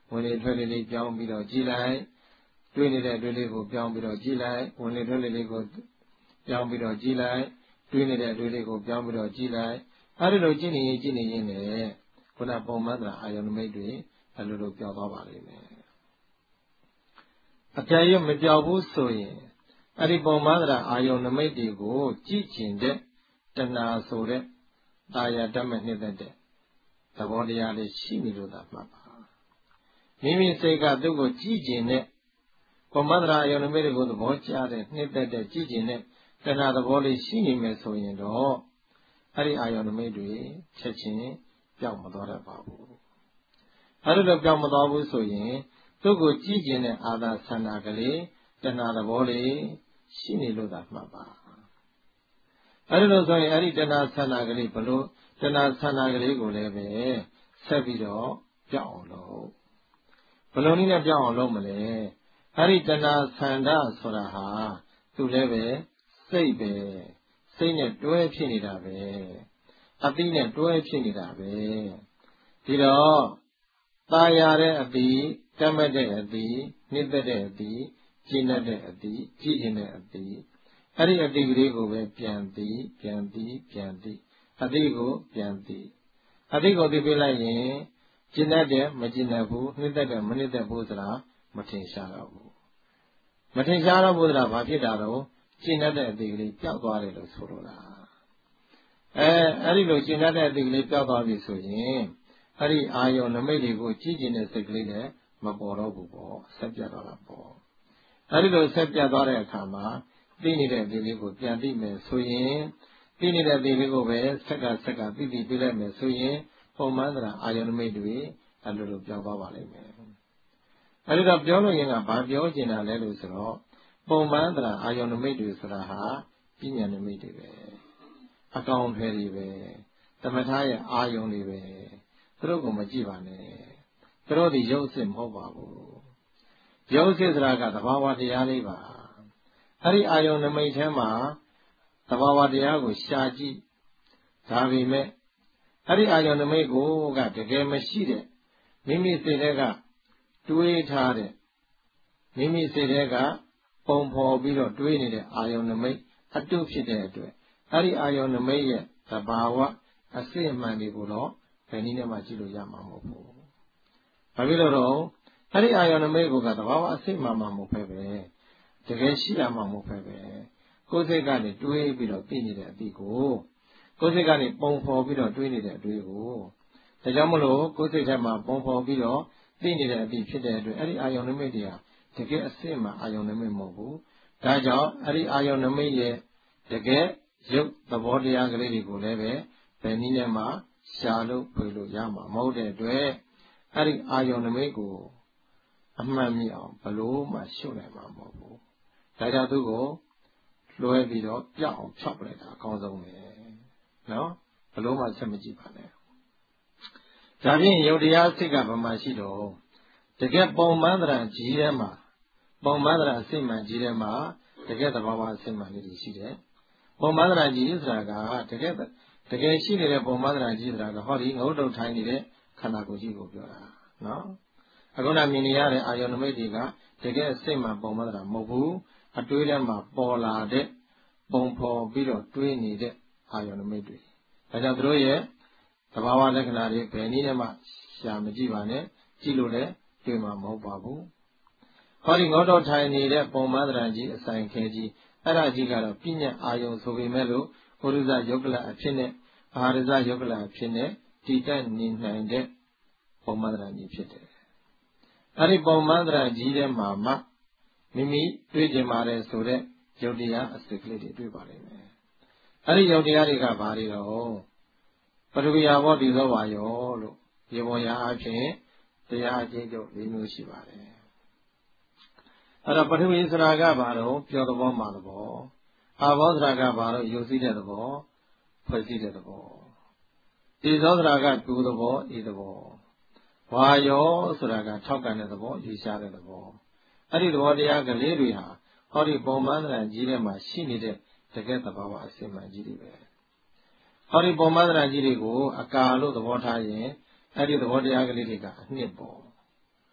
ဝင်လေထွက်လေလေးပြောင်းပြီးတော့ကြည်လိုက်တွေးနေတဲ့အတွေးလေးကိုပြောင်းပြီးတော့ကြည်လိုက်ဝင်လေထွက်လေလေးကိုပြောင်းပြီးတော့ကြည်လိုက်တွေးနေတဲ့အတွေးလေးကိုပြောင်းပြီးတော့ကြည်လိုက်အဲဒီလိုကြည်နေရင်လည်းခုနပုံမှန်သအာယုန်နမိတ်တွေအလိုလိုပြောင်းသွားပါလိမ့်မယ်အကြရမပြောင်းဘူးဆိုရင်အဲ့ဒီပုံမှန်သအာယုန်နမိတ်တွေကိုကြည်ကျင်တဲ့တဏှာဆိုတဲ့တာယာတတ်မဲ့နှစ်သက်တဲ့သဘောတရားလေးရှိနေလို့သာမှတ်ပါမိမိစိတ်ကသူ့ကိုကြည်ကျင်တဲ့ပုံမှန်သအာယုန်နမိတ်တွေကိုသဘောကျတဲ့နှစ်သက်တဲ့ကြည်ကျင်တဲ့တဏှာသဘောလေးရှိနေမယ်ဆိုရင်တော့အဲ့ဒီအာယုန်နမိတ်တွေချက်ချင်းပြောင်းမသွားတတ်ပါဘူးအဲ့လိုပြောင်းမသွားဘူးဆိုရင်သူ့ကိုကြည်ကျင်တဲ့အာသာဆန္ဒကလေးတဏှာသဘောလေးရှိနေလို့သာမှတ်ပါအဲ့လိုဆိုရင်အဲ့ဒီတဏှာဆန္ဒကလေးဘလို့တဏှာဆန္ဒကလေးကိုလည်းပဲဆက်ပြီးတော့ပြောင်းအောင်လုပ်ဘလို့နည်းနဲ့ပြောင်းအောင်လုပ်မလဲအဲ့ဒီတဏှာဆန္ဒဆိုတာဟာသူလည်းပဲစိတ်ပဲစိတ်နဲ့တွဲဖြစ်နေတာပဲအတိနဲ့တွဲဖြစ်နေတာပဲဒီတော့ตายရတဲ့အတိတတ်မဲ့တဲ့အတိနှိမ့်သက်တဲ့အတိကျင့်တဲ့အတိကြည်ကျင်တဲ့အတိအဲ့ဒီအတိကလေးကိုပဲပြန်သိအတိကိုပြန်သိအတိကိုသိပြလိုက်ရင်ကျင့်တဲ့မကျင့်တဲ့ဘူးနှိမ့်သက်တဲ့မနှိမ့်သက်ဘူးဆိုတာမထင်ရှားတော့ဘူးမထင်ရှားတော့ဘူးဆိုတာဘာဖြစ်တာတော့ကျင့်တဲ့အတိကလေးပျောက်သွားတယ်လို့ဆိုလိုတာအဲ့ဒီလိုကျင့်တဲ့အတိကလေးပျောက်သွားပြီဆိုရင်အဲ့ဒီအာယုန်နမိတ်တွေကိုကြည်ကျင်တဲ့စိတ်ကလေးနဲ့မပေါ်တော့ဘူးပေါ့ဆက်ပြတ်သွားတာပေါ့အဲ့ဒီလိုဆက်ပြတ်သွားတဲ့အခါမှာသိနေတဲ့အတိလေးကိုပြန်သိမယ်ဆိုရင်သိနေတဲ့အတိလေးကိုပဲဆက်ကသိပြလိုက်မယ်ဆိုရင်ပုံမှန်သလားအာယုန်နမိတ်တွေအဲ့လိုပြောင်းသွားပါလိမ့်မယ်အဲ့ဒီတော့ပြောလို့ရင်ကဘာပြောချင်တာလဲလို့ဆိုတော့ပုံမှန်သလားအာယုန်နမိတ်တွေဆိုတာဟာပညာနမိတ်တွေပဲအကောင်ဖယ်တွေပဲသမထရဲ့အာယုန်တွေပဲသူတို့ကမကြည့်ပါနဲ့သူတို့ဒီရုပ်စစ်မဟုတ်ပါဘူးရုပ်စစ်ဆိုတာကသဘာဝတရားလေးပါအဲ့ဒီအာယုန်နမိတ်ထဲမှာသဘာဝတရားကိုရှာကြည့်ဒါပေမဲ့အဲ့ဒီအာယုန်နမိတ်ကိုကတကယ်မရှိတဲ့မိမိစိတ်ထဲကတွေးထားတဲ့မိမိစိတ်ထဲကပုံဖော်ပြီးတော့တွေးနေတဲ့အာယုန်နမိတ်အတုဖြစ်တဲ့အတွက်အဲ့ဒီအာယုန်နမိတ်ရဲ့သဘာဝအစစ်အမှန်တွေကိုတော့ဘယ်နည်းနဲ့မှကြည့်လို့ရမှာမဟုတ်ဘူး။ဘာဖြစ်လို့တော့အဲ့ဒီအာယုန်နမိတ်ကသဘာဝအစစ်မှန်မှမဟုတ်ပဲတကယ်ရှိတာမှမဟုတ်ပဲကိုယ်စိတ်ကနေတွေးပြီးတော့သိနေတဲ့အသည့်ကိုကိုယ်စိတ်ကနေပုံဖော်ပြီးတော့တွေးနေတဲ့အတွေ့ကိုဒါကြောင့်မလို့ကိုယ်စိတ်ထဲမှာပုံဖော်ပြီးတော့သိနေတဲ့အသည့်ဖြစ်တဲ့အတွက်အဲ့ဒီအာယုန်နမိတ်တွေကတကယ်အစစ်မှအာယုန်နမိတ်မဟုတ်ဘူး။ဒါကြောင့်အဲ့ဒီအာယုန်နမိတ်ရဲ့တကယ်ရုပ်သဘောတရားကလေးတွေကိုလည်းပဲဘယ်နည်းနဲ့မှရှာလို့ဖွေလို့ရမှာမဟုတ်တဲ့အတွက်အဲ့ဒီအာယုန်နမိတ်ကိုအမှန်မြင်အောင်ဘလို့မှရှုနိုင်မှာမဟုတ်ဘူး။ဒါကြောင့်သူကိုလွှဲပြီးတော့ပြောက်အောင်ဖြောက်ပလိုက်တာအကောင်းဆုံးပဲ။နော်ဘလို့မှဆက်မကြည့်ပါနဲ့။ဒါဖြင့်ယုတ်တရားစိတ်ကဘာမှရှိတော့တကယ်ပုံမှန်သဏ္ဍာန်ကြီးထဲမှာပုံမှန်သဏ္ဍာန်အစိတ်မှန်ကြီးထဲမှာတကယ်သဘာဝအစိတ်မှန်လေးတွေရှိတယ်။ပုံမှန်သဏ္ဍာန်ကြီးဆိုတာကတကယ်ရှိနေတဲ့ပုံမှန်သဏ္ဍာန်ကြီးဆိုတာကဟောဒီငုတ်တုတ်ထိုင်းနေတဲ့ခန္ဓာကိုယ်ကြီးကိုပြောတာနော်အခုနမြင်နေရတဲ့အာယုန်နမိတ်တွေကတကယ်အစိတ်မှန်ပုံမှန်သဏ္ဍာန်မဟုတ်ဘူးအတွေးထဲမှာပေါ်လာတဲ့ပုံဖော်ပြီးတော့တွေးနေတဲ့အာယုန်နမိတ်တွေဒါကြောင့်သူတို့ရဲ့သဘာဝလက္ခဏာတွေဘယ်နည်းနဲ့မှရှာမကြည့်ပါနဲ့ကြည့်လို့လည်းတွေ့မှာမဟုတ်ပါဘူးဟောဒီငုတ်တုတ်ထိုင်းနေတဲ့ပုံမှန်သဏ္ဍာန်ကြီးအဆိုင်ခဲကြီးအဲ့ဒါကြီးကတော့ပြဉ္ညာအာယုန်ဆိုပေမဲ့လို့ဘုရုဇယုတ်ကလအဖြစ်နဲ့အာရဇယုတ်ကလအဖြစ်နဲ့တည်တတ်နေနိုင်တဲ့ပုံမှန်သဏ္ဍာန်ကြီးဖြစ်တယ်အဲ့ဒီပုံမှန်သဏ္ဍာန်ကြီးထဲမှာမှမိမိတွေ့ကြပါတယ်ဆိုတဲ့ယုတ်တရားအစစ်ကလေးတွေတွေ့ပါလိမ့်မယ်အဲ့ဒီယုတ်တရားတွေကဘာတွေတော့ပထဝီယာဘောဒီသောပါယောလို့ဒီပေါ်ရာအဖြစ်တရားအချင်းချုပ်၄မျိုးရှိပါတယ်အဲ့တော့ပထဝီဆိုတာကဘာတော့ပြောသဘောမှာသဘောအာဘောဆိုတာကဘာတော့ယုတ်စီးတဲ့သဘောဖွဲ့စည်းတဲ့သဘောဒီသောဆိုတာကတူသဘောဤသဘောဝါယောဆိုတာကထောက်ကန်တဲ့သဘောယူရှားတဲ့သဘောအဲ့ဒီသဘောတရားကလေးတွေဟာဟောဒီပုံမှန်သဏ္ဍာန်ကြီးထဲမှာရှိနေတဲ့တကယ်သဘာဝအစစ်မှန်ကြီးတွေပဲဟောဒီပုံမှန်သဏ္ဍာန်ကြီးတွေကိုအကာလို့သဘောထားရင်အဲ့ဒီသဘောတရားကလေးတွေကအနှစ်ပေါ်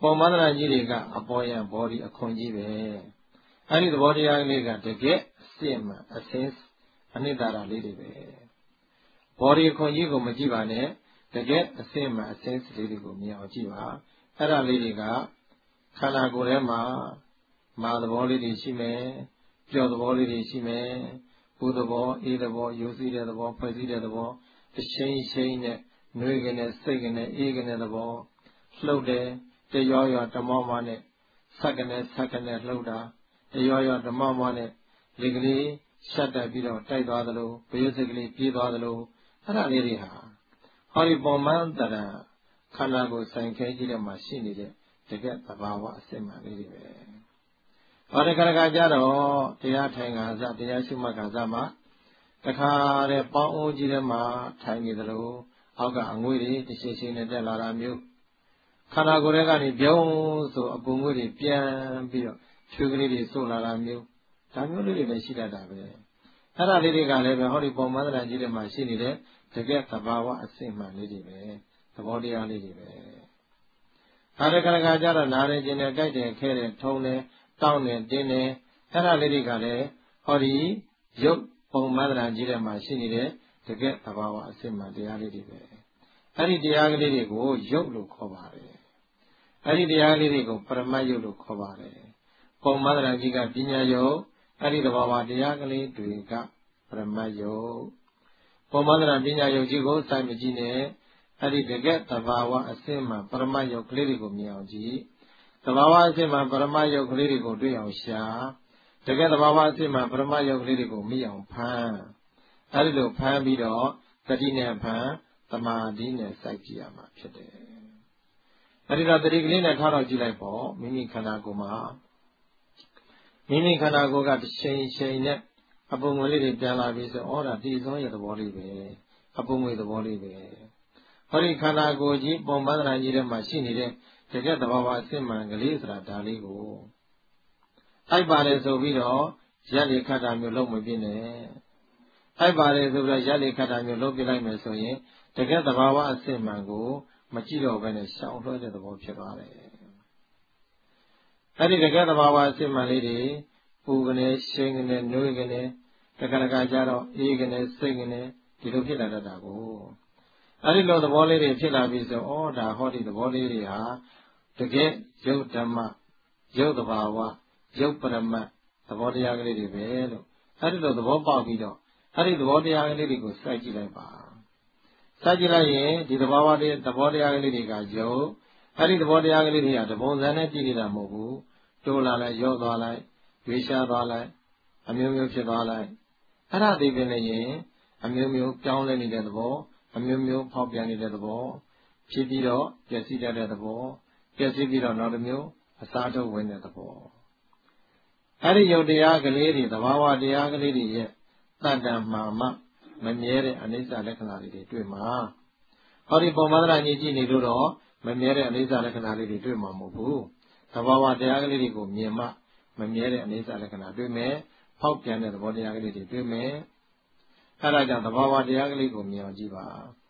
ပေါ်မန္တရာကြီးတွေကအပေါ်ယံဘောဒီအခွန်ကြီးပဲအဲ့ဒီသဘောတရားကလေးကတကယ်အစစ်မှအစင်းအနှစ်သာရလေးတွေပဲဘောဒီအခွန်ကြီးကိုမကြည့်ပါနဲ့တကယ်အစစ်မှအစင်းလေးတွေကိုမြင်အောင်ကြည့်ပါအဲ့ဒါလေးတွေကခန္ဓာကိုယ်ထဲမှာမာသဘောလေးတွေရှိမယ်ပျော်သဘောလေးတွေရှိမယ်ပူသဘောအေးသဘောရိုးစည်းတဲ့သဘောဖွဲ့စည်းတဲ့သဘောတရှိန်ရှိန်နဲ့နှွေးကနေစိတ်ကနေအေးကနေသဘောလှုပ်တယ်တရောရွာတမောမောနဲ့ဆက်ကနေလှုပ်တာတရောရွာတမောမောနဲ့လေကလေးရှက်တက်ပြီးတော့တိုက်သွားသလိုဘယုစိတ်ကလေးပြေးသွားသလိုအဲ့ဒါလေးတွေဟာဟောဒီပုံမှန်တရခန္ဓာကိုယ်ဆိုင်ခဲကြီးတဲ့မှာရှိနေတဲ့တကယ်သဘာဝအစစ်မှန်လေးတွေပဲဟောဒီခါကြတော့တရားထိုင်ခါစတရားရှုမှတ်ခါစမှာတခါတဲ့ပေါင်းအိုးကြီးထဲမှာထိုင်နေသလိုအောက်ကအငွေ့တွေတရှိရှိနဲ့တက်လာတာမျိုးခန္ဓာကိုယ်ထဲကနေပြုံးဆိုအပူငွေ့တွေပြန်ပြီးတော့ဖြူကလေးတွေဆိုလာတာမျိုးဒါမျိုးလေးတွေလည်းရှိတတ်တာပဲအဲ့ဒါလေးတွေကလည်းပဲဟောဒီပုံမှန်သဏ္ဍာန်ကြီးတွေမှာရှိနေတဲ့တကယ်သဘာဝအစစ်မှန်လေးတွေပဲသဘောတရားလေးတွေပဲအားရခဏခါကြတော့နားရခြင်းနဲ့ကြိုက်တယ်ခဲတယ်ထုံတယ်တောင်းတယ်တင်းတယ်အဲ့ဒါလေးတွေကလည်းဟောဒီရုပ်ပုံမှန်သဏ္ဍာန်ကြီးတွေမှာရှိနေတဲ့တကယ်သဘာဝအစစ်မှန်တရားလေးတွေပဲအဲ့ဒီတရားကလေးတွေကိုရုပ်လို့ခေါ်ပါတယ်အဲ့ဒီတရားလေးတွေကိုပရမတ်ယုတ်လို့ခေါ်ပါတယ်ပုံမှန်သဏ္ဍာန်ကြီးကပညာယုတ်အဲ့ဒီသဘာဝတရားကလေးတွေကပရမတ်ယုတ်ပုံမှန်သဏ္ဍာန်ပညာယုတ်ကြီးကိုစိုက်မကြည့်နဲ့အဲ့ဒီတကယ်သဘာဝအစစ်မှန်ပရမတ်ယုတ်ကလေးတွေကိုမြင်အောင်ကြည့်သဘာဝအစစ်မှန်ပရမတ်ယုတ်ကလေးတွေကိုတွေ့အောင်ရှာတကယ်သဘာဝအစစ်မှန်ပရမတ်ယုတ်ကလေးတွေကိုမြင်အောင်ဖမ်းအဲ့ဒီလိုဖမ်းပြီးတော့တတိနဲ့ဖမ်းသမာဓိနဲ့စိုက်ကြည့်ရမှာဖြစ်တယ်အဲ့ဒီတော့တတိကလေးနဲ့ထားတော့ကြည့်လိုက်ပေါ့မိမိခန္ဓာကိုယ်မှာမိမိခန္ဓာကိုယ်ကတစ်ချိန်ချိန်နဲ့အပုံငွေလေးတွေပြန်လာပြီးဆိုဩဒါတည်သောရဲ့သဘောလေးပဲအပုံငွေသဘောလေးပဲဟောဒီခန္ဓာကိုယ်ကြီးပုံမှန်သဏ္ဍာန်ကြီးထဲမှာရှိနေတဲ့တကယ်သဘာဝအစစ်မှန်ကလေးဆိုတာဒါလေးကိုအိုက်ပါတယ်ဆိုပြီးတော့ရက်လေခတ်တာမျိုးလုံးမပြင်းနဲ့အိုက်ပါတယ်ဆိုပြီးတော့ရက်လေခတ်တာမျိုးလုံးပြလိုက်မယ်ဆိုရင်တကယ်သဘာဝအစစ်မှန်ကိုမကြည့်တော့ဘဲနဲ့ရှောင်လွှဲတဲ့သဘောဖြစ်သွားတယ်အဲ့ဒီတကယ်သဘာဝအစစ်မှန်လေးတွေပူကနေရှိန်ကနေနှွေးကနေတခါတခါကျတော့အေးကနေစိတ်ကနေဒီလိုဖြစ်လာတတ်တာကိုအဲ့ဒီလိုသဘောလေးတွေဖြစ်လာပြီးဆိုဩဒါဟောဒီသဘောလေးတွေဟာတကယ်ရုပ်ဓမ္မရုပ်သဘာဝရုပ်ပရမတ်သဘောတရားကလေးတွေပဲလို့အဲ့ဒီလိုသဘောပေါက်ပြီးတော့အဲ့ဒီသဘောတရားကလေးတွေကိုစိုက်ကြည့်လိုက်ပါစိုက်ကြည့်လိုက်ရင်ဒီသဘာဝတွေသဘောတရားကလေးတွေကရုပ်အဲ့ဒီသဘောတရားကလေးတွေကတပုံစံနဲ့ကြည့်နေတာမဟုတ်ဘူးတိုးလာလိုက်ရော့သွားလိုက်ရွေးရှားသွားလိုက်အမျိုးမျိုးဖြစ်သွားလိုက်အဲ့ဒါသိပင်လည်းရင်အမျိုးမျိုးပြောင်းလဲနေတဲ့သဘောအမျိုးမျိုးဖောက်ပြန်နေတဲ့သဘောဖြစ်ပြီးတော့ပျက်စီးတတ်တဲ့သဘောပျက်စီးပြီးတော့နောက်တစ်မျိုးအစားထိုးဝင်တဲ့သဘောအဲ့ဒီယုတ်တရားကလေးတွေသဘာဝတရားကလေးတွေရဲ့တန်တန်မှမှမမြဲတဲ့အနိစ္စလက္ခဏာတွေတွေ့မှာဟောဒီပုံမှန်တရားကြီးကြည့်နေလို့တော့မမြဲတဲ့အနိစ္စလက္ခဏာလေးတွေတွေ့မှာမဟုတ်ဘူးသဘာဝတရားကလေးတွေကိုမြင်မှမမြဲတဲ့အနိစ္စလက္ခဏာတွေ့မယ်ဖောက်ပြန်တဲ့သဘောတရားကလေးတွေတွေ့မယ်အဲ့ဒါကြောင့်သဘာဝတရားကလေးကိုမြင်အောင်ကြည့်ပါ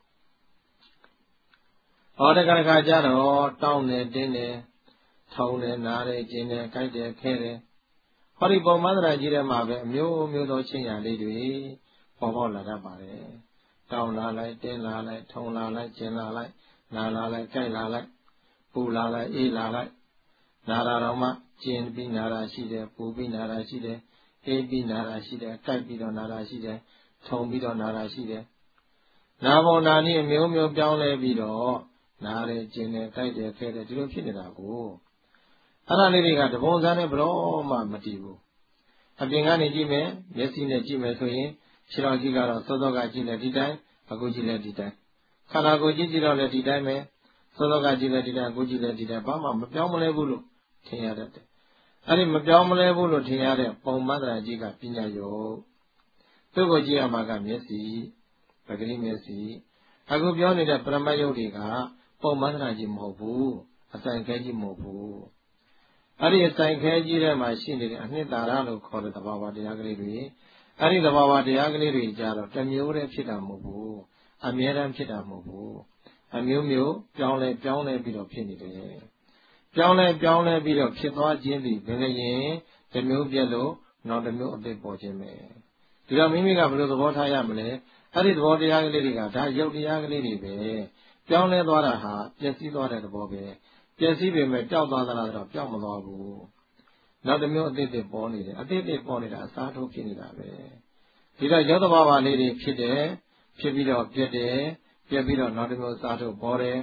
ဟောတခါတခါကြတော့တောင်းတယ်တင်းတယ်ထုံတယ်နားတယ်ကျင်တယ်ကြိုက်တယ်ခဲတယ်ဟောဒီပုံမှန်တရားကြီးထဲမှာပဲအမျိုးမျိုးသောချင်းရာလေးတွေပေါ်ပေါက်လာတတ်ပါတယ်တောင်းလာလိုက်တင်းလာလိုက်ထုံလာလိုက်ကျင်လာလိုက်နာလာလိုက်ကြိုက်လာလိုက်ပူလာလိုက်အေးလာလိုက်နာတာတော့မှကျင်ပြီးနာတာရှိတယ်ပူပြီးနာတာရှိတယ်အေးပြီးနာတာရှိတယ်ကြိုက်ပြီးတော့နာတာရှိတယ်ထုံပြီးတော့နာတာရှိတယ်နာဘုံနာနည်းအမျိုးမျိုးပြောင်းလဲပြီးတော့နားတယ်ကျင်တယ်ကြိုက်တယ်ခဲတယ်ဒီလိုဖြစ်နေတာကိုအဲ့ဒါလေးတွေကတပုံစံနဲ့ဘလို့မှမတည်ဘူးအပြင်ကနေကြည့်မယ်မျက်စိနဲ့ကြည့်မယ်ဆိုရင်ခြေတော်ကြီးကတော့စောစောကကြည့်လဲဒီတိုင်းအခုကြည့်လဲဒီတိုင်းခန္ဓာကိုယ်ကြည့်ကြည့်တော့လဲဒီတိုင်းပဲစောစောကကြည့်လဲဒီတိုင်းအခုကြည့်လဲဒီတိုင်းဘာမှမပြောင်းမလဲဘူးလို့ထင်ရတတ်တယ်အဲ့ဒီမပြောင်းမလဲဘူးလို့ထင်ရတဲ့ပုံမှန်တရားကြီးကပညာယုတ်သူ့ကိုကြည့်ရမှာကမျက်စိပဂရိမျက်စိအခုပြောနေတဲ့ပရမတ်ယုတ်တွေကပုံမှန်တရားကြီးမဟုတ်ဘူးအဆိုင်ခဲကြီးမဟုတ်ဘူးအဲ့ဒီအဆိုင်ခဲကြီးထဲမှာရှိနေတဲ့အနှစ်သာရလို့ခေါ်တဲ့သဘာဝတရားကလေးတွေအဲ့ဒီသဘာဝတရားကလေးတွေကြတော့တစ်မျိုးတည်းဖြစ်တာမဟုတ်ဘူးအမြဲတမ်းဖြစ်တာမဟုတ်ဘူးအမျိုးမျိုးပြောင်းလဲပြီးတော့ဖြစ်နေတယ်ပြောင်းလဲပြီးတော့ဖြစ်သွားခြင်းသည်ဘယ်နဲ့ရင်တစ်မျိုးပြက်လို့နောက်တစ်မျိုးအသစ်ပေါ်ခြင်းပဲဒီတော့မိမိကဘယ်လိုသဘောထားရမလဲအဲ့ဒီသဘောတရားကလေးတွေကဒါရုပ်တရားကလေးတွေပဲပြောင်းလဲသွားတာဟာပျက်စီးသွားတဲ့သဘောပဲပျက်စီးပေမဲ့ပျောက်သွားသလားဆိုတော့ပျောက်မသွားဘူးနောက်တစ်မျိုးအသစ်ပေါ်နေတယ်အသစ်ပေါ်နေတာအစားထိုးဖြစ်နေတာပဲဒီတော့ရုပ်သဘာဝလေးတွေဖြစ်တယ်ဖြစ်ပြီးတော့ပြက်တယ်ပြက်ပြီးတော့နောက်တစ်မျိုးအစားထိုးပေါ်တယ်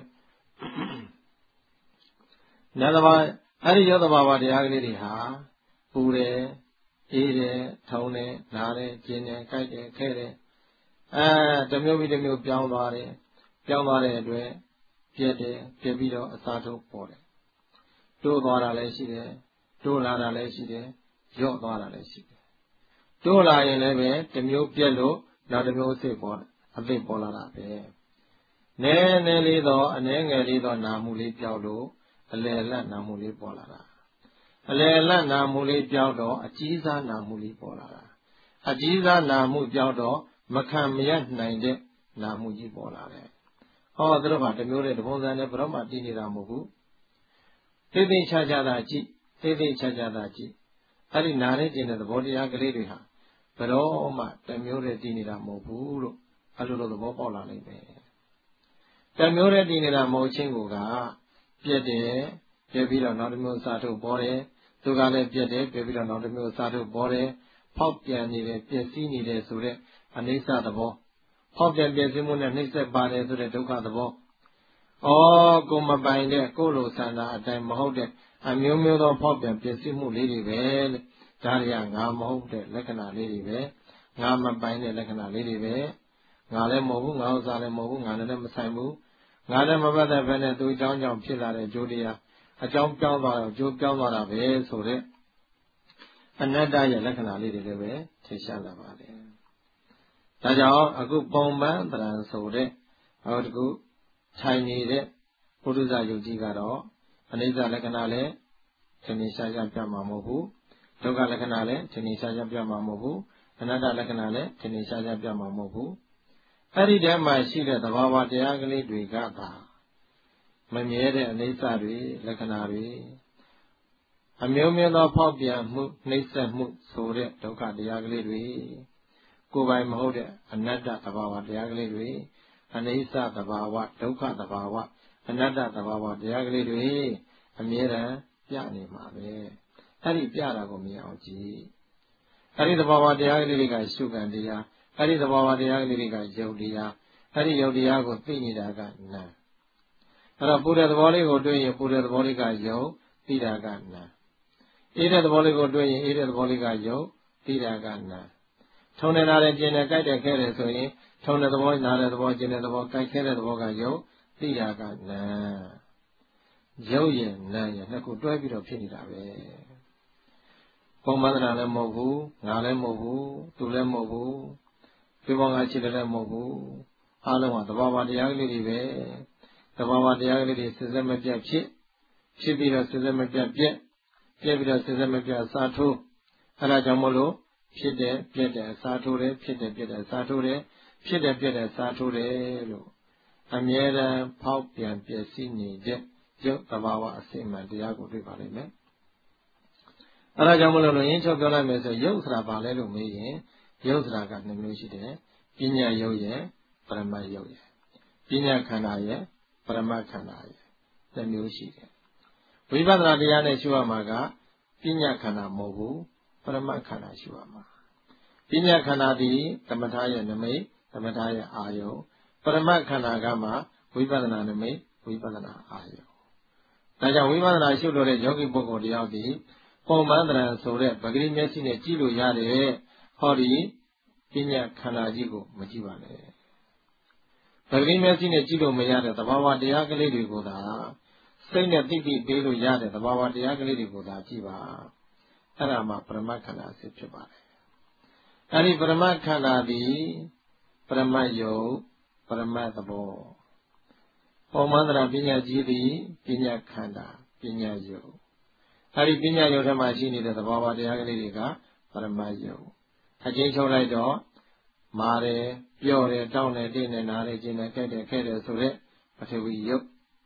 နတ်သဘာအဲ့ဒီရုပ်သဘာဝတရားကလေးတွေဟာပူတယ်အေးတယ်ထုံတယ်နားတယ်ကျင်တယ်ကြိုက်တယ်ခဲတယ်တစ်မျိုးပြီးတစ်မျိုးပြောင်းသွားတယ်ပြောင်းသွားတဲ့အတွက်ပြက်တယ်ပြက်ပြီးတော့အစားထိုးပေါ်တယ်တိုးသွားတာလည်းရှိတယ်တိုးလာတာလည်းရှိတယ်ရော့သွားတာလည်းရှိတယ်တိုးလာရင်လည်းပဲတစ်မျိုးပြက်လို့နောက်တစ်မျိုးအသစ်ပေါ်လာတာပဲနည်းနည်းလေးတော့အနည်းငယ်လေးတော့နာမှုလေးပြောက်လို့အလယ်လတ်နာမှုလေးပေါ်လာတာအလယ်လတ်နာမှုလေးပြောက်တော့အကြီးစားနာမှုလေးပေါ်လာတာအကြီးစားနာမှုပြောက်တော့မခံမရနိုင်တဲ့နာမှုကြီးပေါ်လာတယ်ဟောသူတို့ကတစ်မျိုးနဲ့တစ်ပုံစံနဲ့ဘယ်တော့မှတည်နေတာမဟုတ်ဘူးသိသိချာချာသာကြည့်သိသိချာချာသာကြည့်အဲ့ဒီနားနဲ့ကျင်တဲ့သဘောတရားကလေးတွေဟာဘယ်တော့မှတစ်မျိုးနဲ့တည်နေတာမဟုတ်ဘူးလို့အဲ့လိုသဘောပေါက်လာနိုင်တယ်တစ်မျိုးနဲ့တည်နေတာမဟုတ်ချင်းကိုကပြက်တယ်ပြက်ပြီးတော့နောက်တစ်မျိုးအစားထိုးပေါ်တယ်သူကလည်းပြက်တယ်ပြက်ပြီးတော့နောက်တစ်မျိုးအစားထိုးပေါ်တယ်ဖောက်ပြန်နေတယ်ပျက်စီးနေတယ်ဆိုတဲ့အနိစ္စသဘောဖောက်ပြန်ပျက်စီးမှုနဲ့နှိမ့်ဆက်ပါတယ်ဆိုတဲ့ဒုက္ခသဘောကိုမပိုင်တဲ့ကိုလိုဆန္ဒအတိုင်းမဟုတ်တဲ့အမျိုးမျိုးသောဖောက်ပြန်ပျက်စီးမှုလေးတွေပဲဒါတွေကငါမဟုတ်တဲ့လက္ခဏာလေးတွေပဲငါမပိုင်တဲ့လက္ခဏာလေးတွေပဲငါလည်းမဟုတ်ဘူးငါဥစ္စာလည်းမဟုတ်ဘူးငါလည်းမဆိုင်ဘူးငါလည်းမပတ်သက်ဘဲနဲ့သူအကြောင်းကြောင့်ဖြစ်လာတဲ့ကျိုးတရားအကြောင်းပြောင်းသွားတော့ကျိုးပြောင်းသွားတာပဲဆိုတဲ့အနတ္တရဲ့လက္ခဏာလေးတွေလည်းပဲထင်ရှားလာပါတယ်ဒါကြောင့်အခုပုံမှန်တရံဆိုတဲ့တကူထိုင်နေတဲ့ပုရိသယုတ်ကြီးကတော့အနိစ္စလက္ခဏာလည်းထင်ရှားပြမှာမဟုတ်ဘူးဒုက္ခလက္ခဏာလည်းထင်ရှားပြမှာမဟုတ်ဘူးအနတ္တလက္ခဏာလည်းထင်ရှားပြမှာမဟုတ်ဘူးအဲ့ဒီတည်းမှာရှိတဲ့သဘာဝတရားကလေးတွေကသာမမြဲတဲ့အိဋ္ဌတွေလက္ခဏာတွေအမျိုးမျိုးသောဖောက်ပြန်မှုနှိမ့်ဆက်မှုဆိုတဲ့ဒုက္ခတရားကလေးတွေကိုယ်ပိုင်မဟုတ်တဲ့အနတ္တသဘာဝတရားကလေးတွေအနိစ္စသဘာဝဒုက္ခသဘာဝအနတ္တသဘာဝတရားကလေးတွေအမြဲတမ်းပြနေမှာပဲအဲ့ဒီပြတာကိုမြင်အောင်ကြည့်အဲ့ဒီသဘာဝတရားကလေးတွေကရှုခံတရားအဲ့ဒီသဘာဝတရားကလေးတွေကယုတ်တရားအဲ့ဒီယုတ်တရားကိုသိနေတာကနာအဲ့တော့ပူတဲ့သဘောလေးကိုတွေ့ရင်ပူတဲ့သဘောလေးကယုတ်သိတာကနာအေးတဲ့သဘောလေးကိုတွေ့ရင်အေးတဲ့သဘောလေးကယုတ်သိတာကနာထုံနေတာလည်းကျင်တယ်ကြိုက်တယ်ခဲတယ်ဆိုရင်ထုံတဲ့သဘောနားတဲ့သဘောကျင်တဲ့သဘောကြိုက်ခဲတဲ့သဘောကယုတ်သိတာကနာယုတ်ရဲ့နာရဲ့နှစ်ခုတွဲပြီးတော့ဖြစ်နေတာပဲပုံမှန်တရားလည်းမဟုတ်ဘူးငါလည်းမဟုတ်ဘူးသူလည်းမဟုတ်ဘူးဒီဘောင်ကရှိတယ်လည်းမဟုတ်ဘူးအားလုံးကသဘာဝတရားကလေးတွေပဲသဘာဝတရားကလေးတွေစစ်စစ်မပြတ်ဖြစ်ပြီးတော့စစ်စစ်မပြတ်ပြက်ပြီးတော့စစ်စစ်မပြတ်အစားထိုးအဲဒါကြောင့်မလို့ဖြစ်တယ်ပြက်တယ်အစားထိုးတယ်ဖြစ်တယ်ပြက်တယ်အစားထိုးတယ်ဖြစ်တယ်ပြက်တယ်အစားထိုးတယ်လို့အမြဲတမ်းဖောက်ပြန်ပျက်စီးနေတဲ့ရုပ်သဘာဝအစစ်အမှန်တရားကိုတွေ့ပါလိမ့်မယ်အဲဒါကြောင့်မလို့ရင်းချုပ်ပြောလိုက်မယ်ဆိုရုပ်ဆိုတာဘာလဲလို့မေးရင်ရုပ်ဆိုတာက2မျိုးရှိတယ်ပညာရုပ်ရဲ့ပရမတ်ရုပ်ရဲ့ပညာခန္ဓာရဲ့ပရမတ်ခန္ဓာရဲ့2မျိုးရှိတယ်ဝိပဿနာတရားနဲ့ရှုရမှာကပညာခန္ဓာမဟုတ်ဘူးပရမတ်ခန္ဓာရှုရမှာပညာခန္ဓာသည်သမထရဲ့နမိတ်သမထရဲ့အာယုံပရမတ်ခန္ဓာကမှဝိပဿနာနမိတ်ဝိပဿနာအာယုံဒါကြောင့်ဝိပဿနာရှုလို့တဲ့ယောဂီပုဂ္ဂိုလ်တယောက်ဒီပုံမှန်တရားဆိုတဲ့ပဂရိမျက်စိနဲ့ကြည့်လို့ရတဲ့ဟောဒီပညာခန္ဓာကြီးကိုမကြည့်ပါနဲ့ပဂရိမျက်စိနဲ့ကြည့်လို့မရတဲ့သဘာဝတရားကလေးတွေကိုသာစိတ်နဲ့သိသိပေးလို့ရတဲ့သဘာဝတရားကလေးတွေကိုသာကြည့်ပါအဲ့ဒါမှပရမတ်ခန္ဓာအစစ်ဖြစ်ပါတယ်အဲ့ဒီပရမတ်ခန္ဓာသည်ပရမတ်ယုတ်ပရမတ်သဘောပုံမှန်တရားပညာကြီးသည်ပညာခန္ဓာပညာယုတ်အဲ့ဒီပညာယုတ်ထဲမှာရှိနေတဲ့သဘာဝတရားကလေးတွေကပရမတ်ယုတ်အချင်းချုပ်လိုက်တော့မာတယ်ပြောတယ်တောင်းတယ်တင်းတယ်နားတယ်ကျင်တယ်ကြိုက်တယ်ခဲတယ်ဆိုတဲ့ပထဝီယုတ်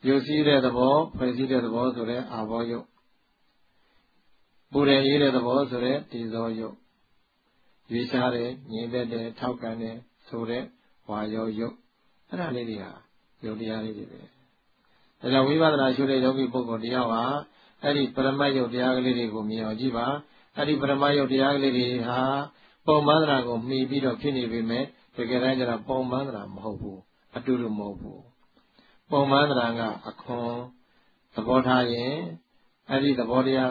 ရုပ်စည်းတဲ့သဘောဖွဲ့စည်းတဲ့သဘောဆိုတဲ့အာဘောယုတ်ပူရရေးတဲ့သဘောဆိုတဲ့ဒီဇောယုတ်ရွေးရှားတဲ့ငြိမ်သက်တဲ့ထောက်ကန်တဲ့ဆိုတဲ့ဝါယောယုတ်အဲ့ဒါလေးတွေဟာယုတ်တရားလေးတွေပဲဒါကြောင့်ဝိပဿနာရှုတဲ့ယောဂီပုဂ္ဂိုလ်တရားဟာအဲ့ဒီပရမတ်ယုတ်တရားကလေးတွေကိုမြင်အောင်ကြည့်ပါအဲ့ဒီပရမတ်ယုတ်တရားကလေးတွေဟာပုံမှန်သဏ္ဍာန်ကိုမှီပြီးတော့ဖြစ်နေပေမဲ့တကယ်တမ်းကျတော့ပုံမှန်သဏ္ဍာန်မဟုတ်ဘူးအတူတူမဟုတ်ဘူးပုံမှန်သဏ္ဍာန်ကအခွန်သဘောထားရင်အဲ့ဒီသဘောတရား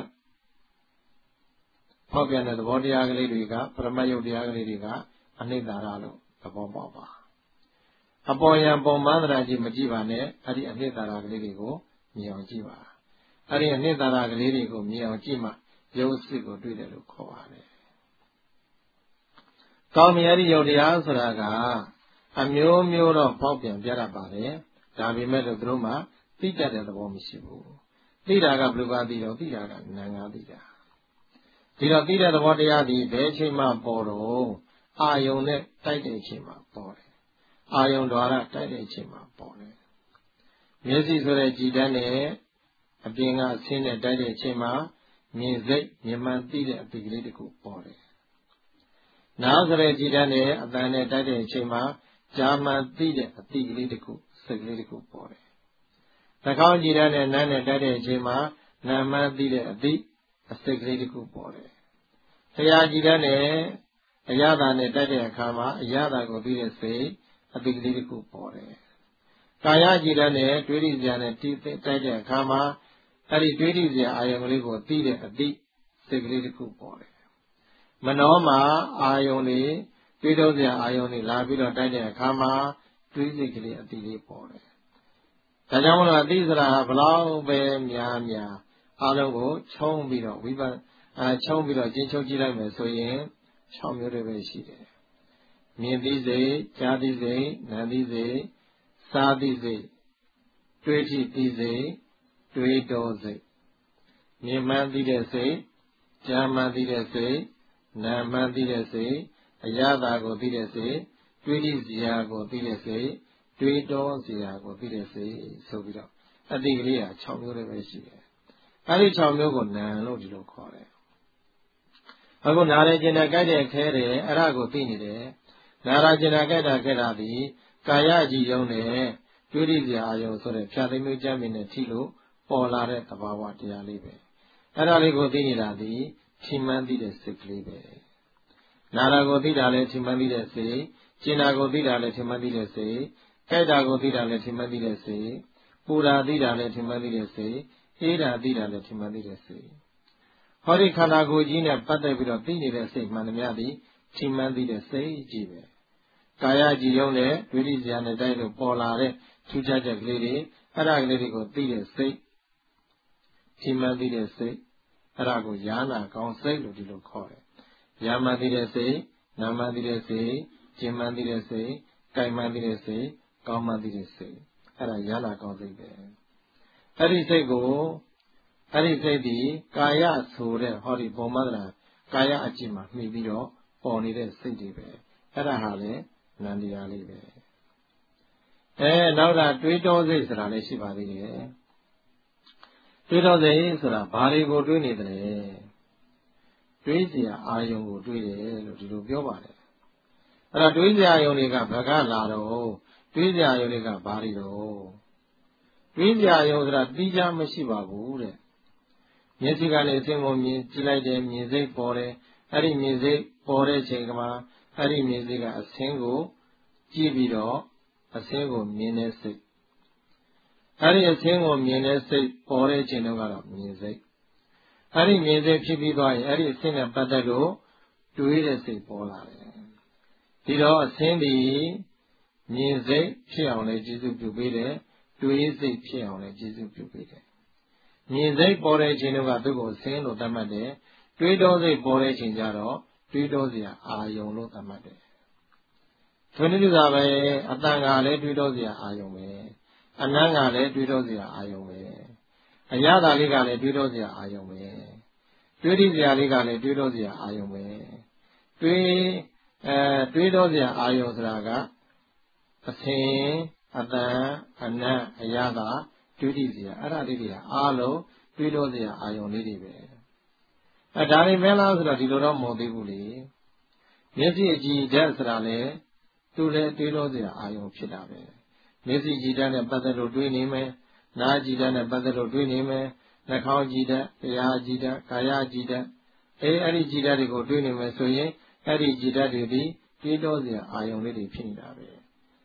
ဖောက်ပြန်တဲ့သဘောတရားကလေးတွေကပရမတ်ယုတ်တရားကလေးတွေကအနိတ္တရာလို့သဘောပေါက်ပါအပေါ်ယံပုံမှန်သဏ္ဍာန်ကြီးမကြည့်ပါနဲ့အဲ့ဒီအနိတ္တရာကလေးတွေကိုမြင်အောင်ကြည့်ပါအဲ့ဒီအနိတ္တရာကလေးတွေကိုမြင်အောင်ကြည့်မှရုပ်စစ်ကိုတွေ့တယ်လို့ခေါ်ပါတယ်ကောင်းမြတ်ဒီယုတ်တရားဆိုတာကအမျိုးမျိုးတော့ပေါက်ပြန်ပြတတ်ပါတယ်ဒါပေမဲ့လို့သူတို့မှသိတတ်တဲ့သဘောမရှိဘူးသိတာကဘယ်လိုပါသိတော့သိတာကနာငါသိတာဒီတော့သိတဲ့သဘောတရားဒီဘယ်အချိန်မှပေါ်တော့အာယုံနဲ့တိုက်တဲ့အချိန်မှပေါ်တယ်အာယုံ द्वार တိုက်တဲ့အချိန်မှပေါ်တယ်မျက်စိဆိုတဲ့ကြည်တန်းနဲ့အပြင်ကအဆင်းနဲ့တိုက်တဲ့အချိန်မှမြင်စိတ်မြင်မှန်သိတဲ့အတိကလေးတစ်ခုပေါ်တယ်နားဆိုတဲ့ကြည်တန်းနဲ့အတန်နဲ့တိုက်တဲ့အချိန်မှကြားမှန်သိတဲ့အတိကလေးတစ်ခုစိတ်ကလေးတစ်ခုပေါ်တယ်နှာခေါင်းကြည်တန်းနဲ့နားနဲ့တိုက်တဲ့အချိန်မှနာမှန်သိတဲ့အတိအစိတ်ကလေးတစ်ခုပေါ်တယ်တရားကြည်တန်းနဲ့အရသာနဲ့တိုက်တဲ့အခါမှာအရသာကိုသိတဲ့စိတ်အတိကလေးတစ်ခုပေါ်တယ်ကာယကြည်တန်းနဲ့တွေးရစရာနဲ့တိုက်တဲ့အခါမှာအဲ့ဒီတွေးရစရာအာယုံကလေးကိုသိတဲ့အတိစိတ်ကလေးတစ်ခုပေါ်တယ်မနောမှာအာယုံတွေတွေးတော့စရာအာယုံတွေလာပြီးတော့တိုက်တဲ့အခါမှာတွေးစိတ်ကလေးအတိလေးပေါ်တယ်ဒါကြောင့်မလို့အတိစရာဘလောက်ပဲများအလုံးကိုခြုံပြီးတော့ခြုံပြီးတော့ကျဉ်းချုပ်ကြည့်လိုက်မယ်ဆိုရင်6မျိုးတွေပဲရှိတယ်မြင်သိစိတ်ကြားသိစိတ်နားသိစိတ်စားသိစိတ်တွေးကြည့်သိစိတ်တွေးတော်စိတ်မြင်မှန်သိတဲ့စိတ်ကြားမှန်သိတဲ့စိတ်နားမှန်သိတဲ့စိတ်အရသာကိုသိတဲ့စိတ်တွေးကြည့်စရာကိုသိတဲ့စိတ်တွေးတော်စရာကိုသိတဲ့စိတ်ဆိုပြီးတော့အတိကလေးက6မျိုးတွေပဲရှိတယ်အဲဒီ6မျိုးကိုနာလို့ဒီလိုခေါ်တယ်အခုနားရဲကျင်တဲ့ကြိုက်တဲ့ခဲတယ်အဲ့ဒါကိုသိနေတယ်နာရကျင်တဲ့ကြိုက်တာခဲတာဒီကာယကြည်ယုံနဲ့တွေးရစရာအာယုံဆိုတဲ့ဖြာသိမ်းမျိုးကြမ်းမြင်နဲ့ထိလို့ပေါ်လာတဲ့သဘာဝတရားလေးပဲအဲ့ဒါလေးကိုသိနေတာဒီထိမှန်းသိတဲ့စိတ်ကလေးပဲနာရကိုသိတာလဲထိမှန်းသိတဲ့စိတ်ကျင်တာကိုသိတာလဲထိမှန်းသိတဲ့စိတ်ကြိုက်တာကိုသိတာလဲထိမှန်းသိတဲ့စိတ်ပူတာသိတာလဲထိမှန်းသိတဲ့စိတ်အေးတာသိတာလဲထိမှန်းသိတဲ့စိတ်ဟောဒီခန္ဓာကိုယ်ကြီးနဲ့ပတ်သက်ပြီးတော့သိနေတဲ့စိတ်မှန်သမျှသည်ထိမှန်းသိတဲ့စိတ်ကြီးပဲကာယကြည်ယုံနဲ့ဒွိဋ္ဌိစရာနဲ့တိုက်လို့ပေါ်လာတဲ့ထူးခြားချက်ကလေးတွေအဲ့ဒါကလေးတွေကိုသိတဲ့စိတ်ထိမှန်းသိတဲ့စိတ်အဲ့ဒါကိုယာနာကောင်းစိတ်လို့ဒီလိုခေါ်တယ်ယာမှန်သိတဲ့စိတ်နာမှန်သိတဲ့စိတ်ကျင်မှန်သိတဲ့စိတ်ကိုင်မှန်သိတဲ့စိတ်ကောင်းမှန်သိတဲ့စိတ်အဲ့ဒါယာနာကောင်းစိတ်ပဲအဲ့ဒီစိတ်ကိုအဲ့ဒီစိတ်ဒီကာယဆိုတဲ့ဟောဒီဘုံမန္တရာကာယအကျင့်မှာမှီပြီးတော့ပေါ်နေတဲ့စိတ်တွေပဲအဲ့ဒါဟာလေနန္တရားလေးပဲနောက်ကတွေးတောစိတ်ဆိုတာလည်းရှိပါသေးတယ်တွေးတောစိတ်ဆိုတာဘာတွေကိုတွေးနေတယ်တွေးစရာအာယုံကိုတွေးတယ်လို့ဒီလိုပြောပါတယ်အဲ့တော့တွေးစရာအာယုံတွေကဘကလာတော့တွေးစရာအာယုံတွေကဘာတွေတော့တွေးစရာအာယုံဆိုတာတိကျမရှိပါဘူးတဲ့မျက်စိကလည်းအစဉ်ကိုမြင်ကြည့်လိုက်တယ်မြင်စိတ်ပေါ်တယ်အဲ့ဒီမြင်စိတ်ပေါ်တဲ့ချိန်ကမှအဲ့ဒီမြင်စိတ်ကအစဉ်ကိုကြည့်ပြီးတော့အစဉ်ကိုမြင်တဲ့စိတ်အဲ့ဒီအစဉ်ကိုမြင်တဲ့စိတ်ပေါ်တဲ့ချိန်တော့ကတော့မြင်စိတ်အဲ့ဒီမြင်စိတ်ဖြစ်ပြီးသွားရင်အဲ့ဒီအစဉ်နဲ့ပတ်သက်လို့တွေးတဲ့စိတ်ပေါ်လာတယ်ဒီတော့အစဉ်ဒီမြင်စိတ်ဖြစ်အောင်လည်းကျေစုပြုပေးတယ်တွေးစိတ်ဖြစ်အောင်လည်းကျေစုပြုပေးတယ်မြင်စိတ်ပေါ်တဲ့ချိန်တော့ကသူ့ကိုအစဉ်လို့သတ်မှတ်တယ်တွေးတောစိတ်ပေါ်တဲ့ချိန်ကျတော့တွေးတောစရာအာယုံလို့သတ်မှတ်တယ်ထိုနည်းတူသာပဲအတန်ကလည်းတွေးတောစရာအာယုံပဲအနံ့ကလည်းတွေးတောစရာအာယုံပဲအရသာလေးကလည်းတွေးတောစရာအာယုံပဲတွေးတိစရာလေးကလည်းတွေးတောစရာအာယုံပဲတွေးတောစရာအာယုံဆိုတာကအစဉ်အတန်အနံ့အရသာတွေးတိစရာအဲ့ဒါလေးတွေကအားလုံးတွေးလို့စရာအာယုံလေးတွေပဲဒါတွေမဲလားဆိုတော့ဒီလိုတော့မဟုတ်သေးဘူးလေမျက်စိအကြည့်ဓာတ်ဆိုတာလေသူလည်းတွေးလို့စရာအာယုံဖြစ်တာပဲမျက်စိကြည့်ဓာတ်နဲ့ပတ်သက်လို့တွေးနေမယ်နားကြည့်ဓာတ်နဲ့ပတ်သက်လို့တွေးနေမယ်နှာခေါင်းကြည့်ဓာတ်တရားကြည့်ဓာတ်ကာယကြည့်ဓာတ်အဲ့ဒီကြည့်ဓာတ်တွေကိုတွေးနေမယ်ဆိုရင်အဲ့ဒီကြည်ဓာတ်တွေဒီတွေးတောစရာအာယုံလေးတွေဖြစ်နေတာပဲ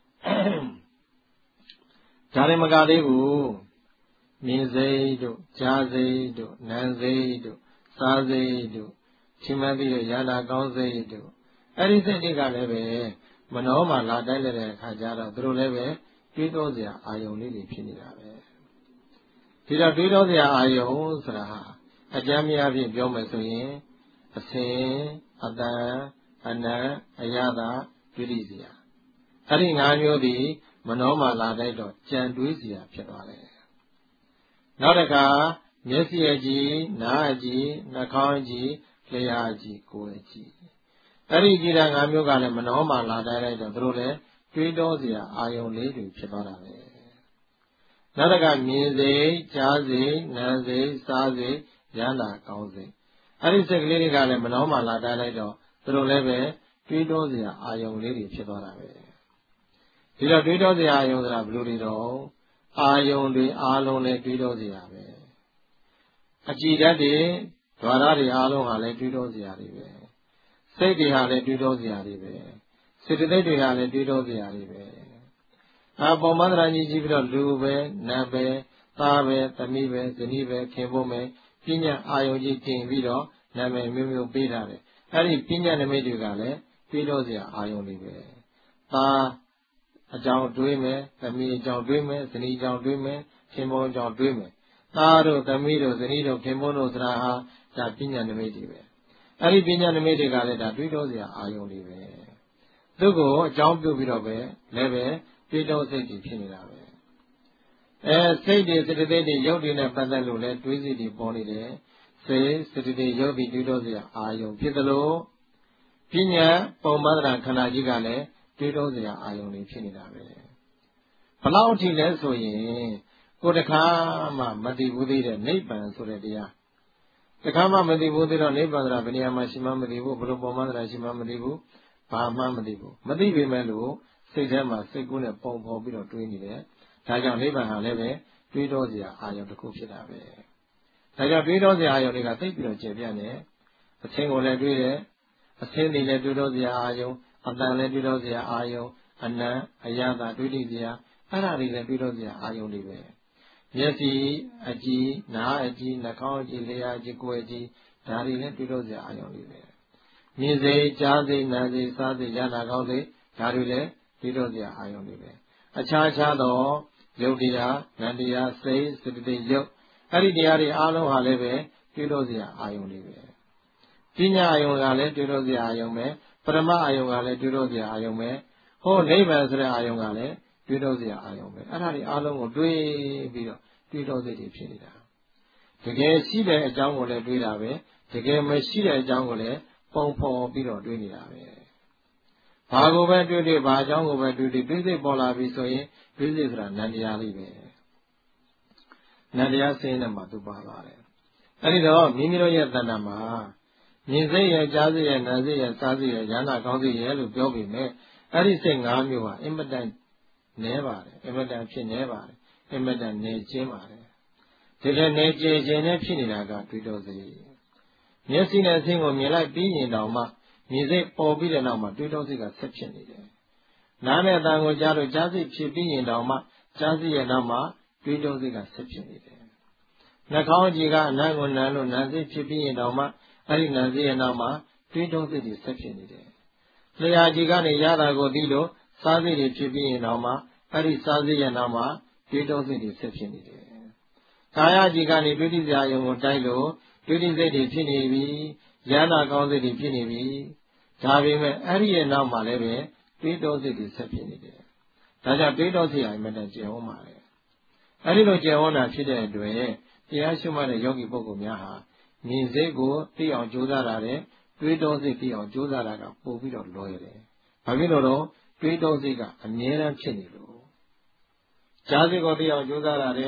ဒါလည်းမကသေးဘူးမြင်စိတ်တို့ကြားစိတ်တို့နားစိတ်တို့စားစိတ်တို့ချိမသိတဲ့ယာနာကောင်းစိတ်တို့အဲ့ဒီစိတ်တွေကလည်းပဲမနှောမှလာတိုက်လိုက်တဲ့အခါကျတော့သူတို့လည်းပဲတွေးတောစရာအာယုံလေးတွေဖြစ်နေတာပဲဒီတော့တွေးတောစရာအာယုံဆိုတာဟာအကျမ်းများဖြင့်ပြောမယ်ဆိုရင်အစင်အတန်အနံအယတာတွေးတိစရာအဲ့ဒီ၅မျိုးဒီမနှောမှလာတိုက်တော့ကြံတွေးစရာဖြစ်သွားတယ်နောက်တစ်ခါမျက်စိအကြည့်နားအကြည့်နှာခေါင်းအကြည့်လျှာအကြည့်ကိုယ်အကြည့်အဲ့ဒီကြည့်တာ၅မျိုးကလည်းမနှောမှလာတိုက်လိုက်တော့သူတို့လည်းတွေးတောစရာအာယုံလေးတွေဖြစ်သွားတာပဲနောက်တစ်ခါမြင်စိတ်ကြားစိတ်နားစိတ်စားစိတ်ရမ်းတာကောင်းစိတ်အဲ့ဒီစိတ်ကလေးတွေကလည်းမနှောမှလာတိုက်လိုက်တော့သူတို့လည်းပဲတွေးတောစရာအာယုံလေးတွေဖြစ်သွားတာပဲဒီတော့တွေးတောစရာအာယုံဆိုတာဘယ်လိုတွေတော့အာယုံတွေအားလုံးလည်းတွေးတောစရာပဲအကြည်ဓာတ်တွေဓဝရတွေအားလုံးဟာလည်းတွေးတောစရာတွေပဲစိတ်တွေဟာလည်းတွေးတောစရာတွေပဲစေတသိက်တွေဟာလည်းတွေးတောစရာတွေပဲပေါ်မန္တရာကြီးကြည့်ပြီးတော့လူပဲနတ်ပဲသားပဲသမီးပဲဇနီးပဲခင်ဖို့မယ်ပညာအာယုံကြီးတင်ပြီးတော့နာမည်မျိုးမျိုးပေးထားတယ်အဲ့ဒီပညာနမိတ်တွေကလည်းတွေးတောစရာအာယုံတွေပဲသားအကြောင်းတွေးမယ်သမီးအကြောင်းတွေးမယ်ဇနီးအကြောင်းတွေးမယ်ခင်ဖို့အကြောင်းတွေးမယ်သားတို့သမီးတို့ဇနီးတို့ခင်ဖို့တို့ဆိုတာဟာဒါပညာနမိတ်တွေပဲအဲ့ဒီပညာနမိတ်တွေကလည်းဒါတွေးတောစရာအာယုံတွေပဲသူ့ကိုအကြောင်းပြုပြီးတော့ပဲလည်းပဲတွေးတောစိတ်တွေဖြစ်နေတာပဲစိတ်တွေစေတသိက်တွေရုပ်တွေနဲ့ပတ်သက်လို့လည်းတွေးစိတ်တွေပေါ်နေတယ်စိတ်စေတသိက်ရုပ်တွေတွေးတောစရာအာယုံဖြစ်သလိုပညာပုံမန္တရာခန္ဓာကြီးကလည်းတွေးတောစရာအာယုံတွေဖြစ်နေတာပဲဘလောက်ထိလဲဆိုရင်ကိုယ်တခါမှမသိဘူးသေးတဲ့နိဗ္ဗာန်ဆိုတဲ့တရားတခါမှမသိဘူးသေးတော့နိဗ္ဗာန်ဆိုတာဘယ်နေရာမှာရှိမှမသိဘူးဘယ်လိုပုံမန္တရာရှိမှမသိဘူးဘာမှမသိဘူးမသိပေမဲ့လို့စိတ်ထဲမှာစိတ်ကူးနဲ့ပုံဖော်ပြီးတော့တွေးနေတယ်ဒါကြောင့်နိဗ္ဗာန်ဟာလည်းပဲတွေးတောစရာအာယုံတစ်ခုဖြစ်တာပဲဒါကြောင့်တွေးတောစရာအာယုံတွေကသိပြီးတော့ကျေပြန့်တယ်အချင်းကိုလည်းတွေးတယ်အချင်းတွေလည်းတွေးတောစရာအာယုံအတန်လည်းတွေးတောစရာအာယုံအနံအယတာတွေးတိစရာအဲ့ဒါတွေလည်းတွေးတောစရာအာယုံတွေပဲမျက်စိအကြည့်နားအကြည့်နှာခေါင်းအကြည့်လျှာအကြည့်ကိုယ်အကြည့်ဒါတွေလည်းတွေးတောစရာအာယုံတွေပဲမြင်စိတ်ကြားစိတ်နားစိတ်စားစိတ်ရနာကောင်းစိတ်ဒါတွေလည်းတွေးတောစရာအာယုံတွေပဲအခြားခြားသောရုပ်တရားနံတရားစိတ်စေတသိက်ရုပ်အဲ့ဒီတရားတွေအားလုံးဟာလည်းပဲတွေးတောစရာအာယုံတွေပဲပညာအာယုံကလည်းတွေးတောစရာအာယုံပဲပရမအာယုံကလည်းတွေးတောစရာအာယုံပဲဟောနိဗ္ဗာန်ဆိုတဲ့အာယုံကလည်းတွေးတောစရာအာယုံပဲအဲ့ဒါတွေအားလုံးကိုတွေးပြီးတော့တွေးတောစိတ်တွေဖြစ်နေတာတကယ်ရှိတဲ့အကြောင်းကိုလည်းတွေးတာပဲတကယ်မရှိတဲ့အကြောင်းကိုလည်းပုံဖော်ပြီးတော့တွေးနေတာပဲဘာကိုပဲတွေးတွေးဘာအကြောင်းကိုပဲတွေးတွေးတွေးစိတ်ပေါ်လာပြီဆိုရင်တွေးစိတ်ဆိုတာနံတရားလေးပဲနံတရားစင်းနဲ့မှသူပါပါတယ်အဲ့ဒီတော့မိမိတို့ရဲ့တဏ္ဍာမှာမြင်စိတ်ရဲ့ကြားစိတ်ရဲ့နားစိတ်ရဲ့စားစိတ်ရဲ့ရဟနာကောင်းစိတ်ရဲ့လို့ပြောပြီးမြဲအဲ့ဒီစိတ်၅မျိုးဟာအင်မတန်နည်းပါတယ်အင်မတန်ဖြစ်နည်းပါတယ်အင်မတန်နေကျင်းပါတယ်ဒီလိုနေကျခြင်းနဲ့ဖြစ်နေတာကတွေးတောစိတ်မျက်စိနဲ့အဆင်းကိုမြင်လိုက်ပြီးရင်တောင်မှမြင်စိတ်ပေါ်ပြီးတဲ့နောက်မှာတွေးတောစိတ်ကဆက်ဖြစ်နေတယ်နားနဲ့အတန်ကိုကြားလို့ကြားစိတ်ဖြစ်ပြီးရင်တောင်မှကြားစိတ်ရဲ့နောက်မှာတွေးတောစိတ်ကဆက်ဖြစ်နေတယ်နှာခေါင်းကြည်ကအနံ့ကိုနံလို့နာစိတ်ဖြစ်ပြီးရင်တောင်မှအဲ့ဒီနာစိတ်ရဲ့နောက်မှာတွေးတောစိတ်တွေဆက်ဖြစ်နေတယ်လျှာကြည်ကနေရတာကိုသိလို့စားစိတ်တွေဖြစ်ပြီးရင်တောင်မှအဲ့ဒီစားစိတ်ရဲ့နောက်မှာတွေးတောစိတ်တွေဆက်ဖြစ်နေတယ်ကာယကြည်ကနေတွေးတိစရာယုံကိုတိုက်လို့တွေးတိစိတ်တွေဖြစ်နေပြီရဟနာကောင်းစိတ်တွေဖြစ်နေပြီဒါပေမဲ့အဲ့ဒီရဲ့နောက်မှာလည်းပဲတွေးတောစိတ်တွေဆက်ဖြစ်နေတယ်ဒါကြောင့်တွေးတောစိတ်ဟာအမှန်တန်ကျယ်ဝန်းပါလေအဲ့ဒီလိုကျယ်ဝန်းတာဖြစ်တဲ့အတွက်တရားရှုမှတ်တဲ့ယောဂီပုဂ္ဂိုလ်များဟာမြင်စိတ်ကိုသိအောင်ကြိုးစားတာတဲ့တွေးတောစိတ်သိအောင်ကြိုးစားတာကပို့ပြီးတော့လွယ်တယ်ဘာဖြစ်လို့တော့တွေးတောစိတ်ကအမြဲတမ်းဖြစ်နေလို့ကြားစိတ်ကိုသိအောင်ကြိုးစားတာတဲ့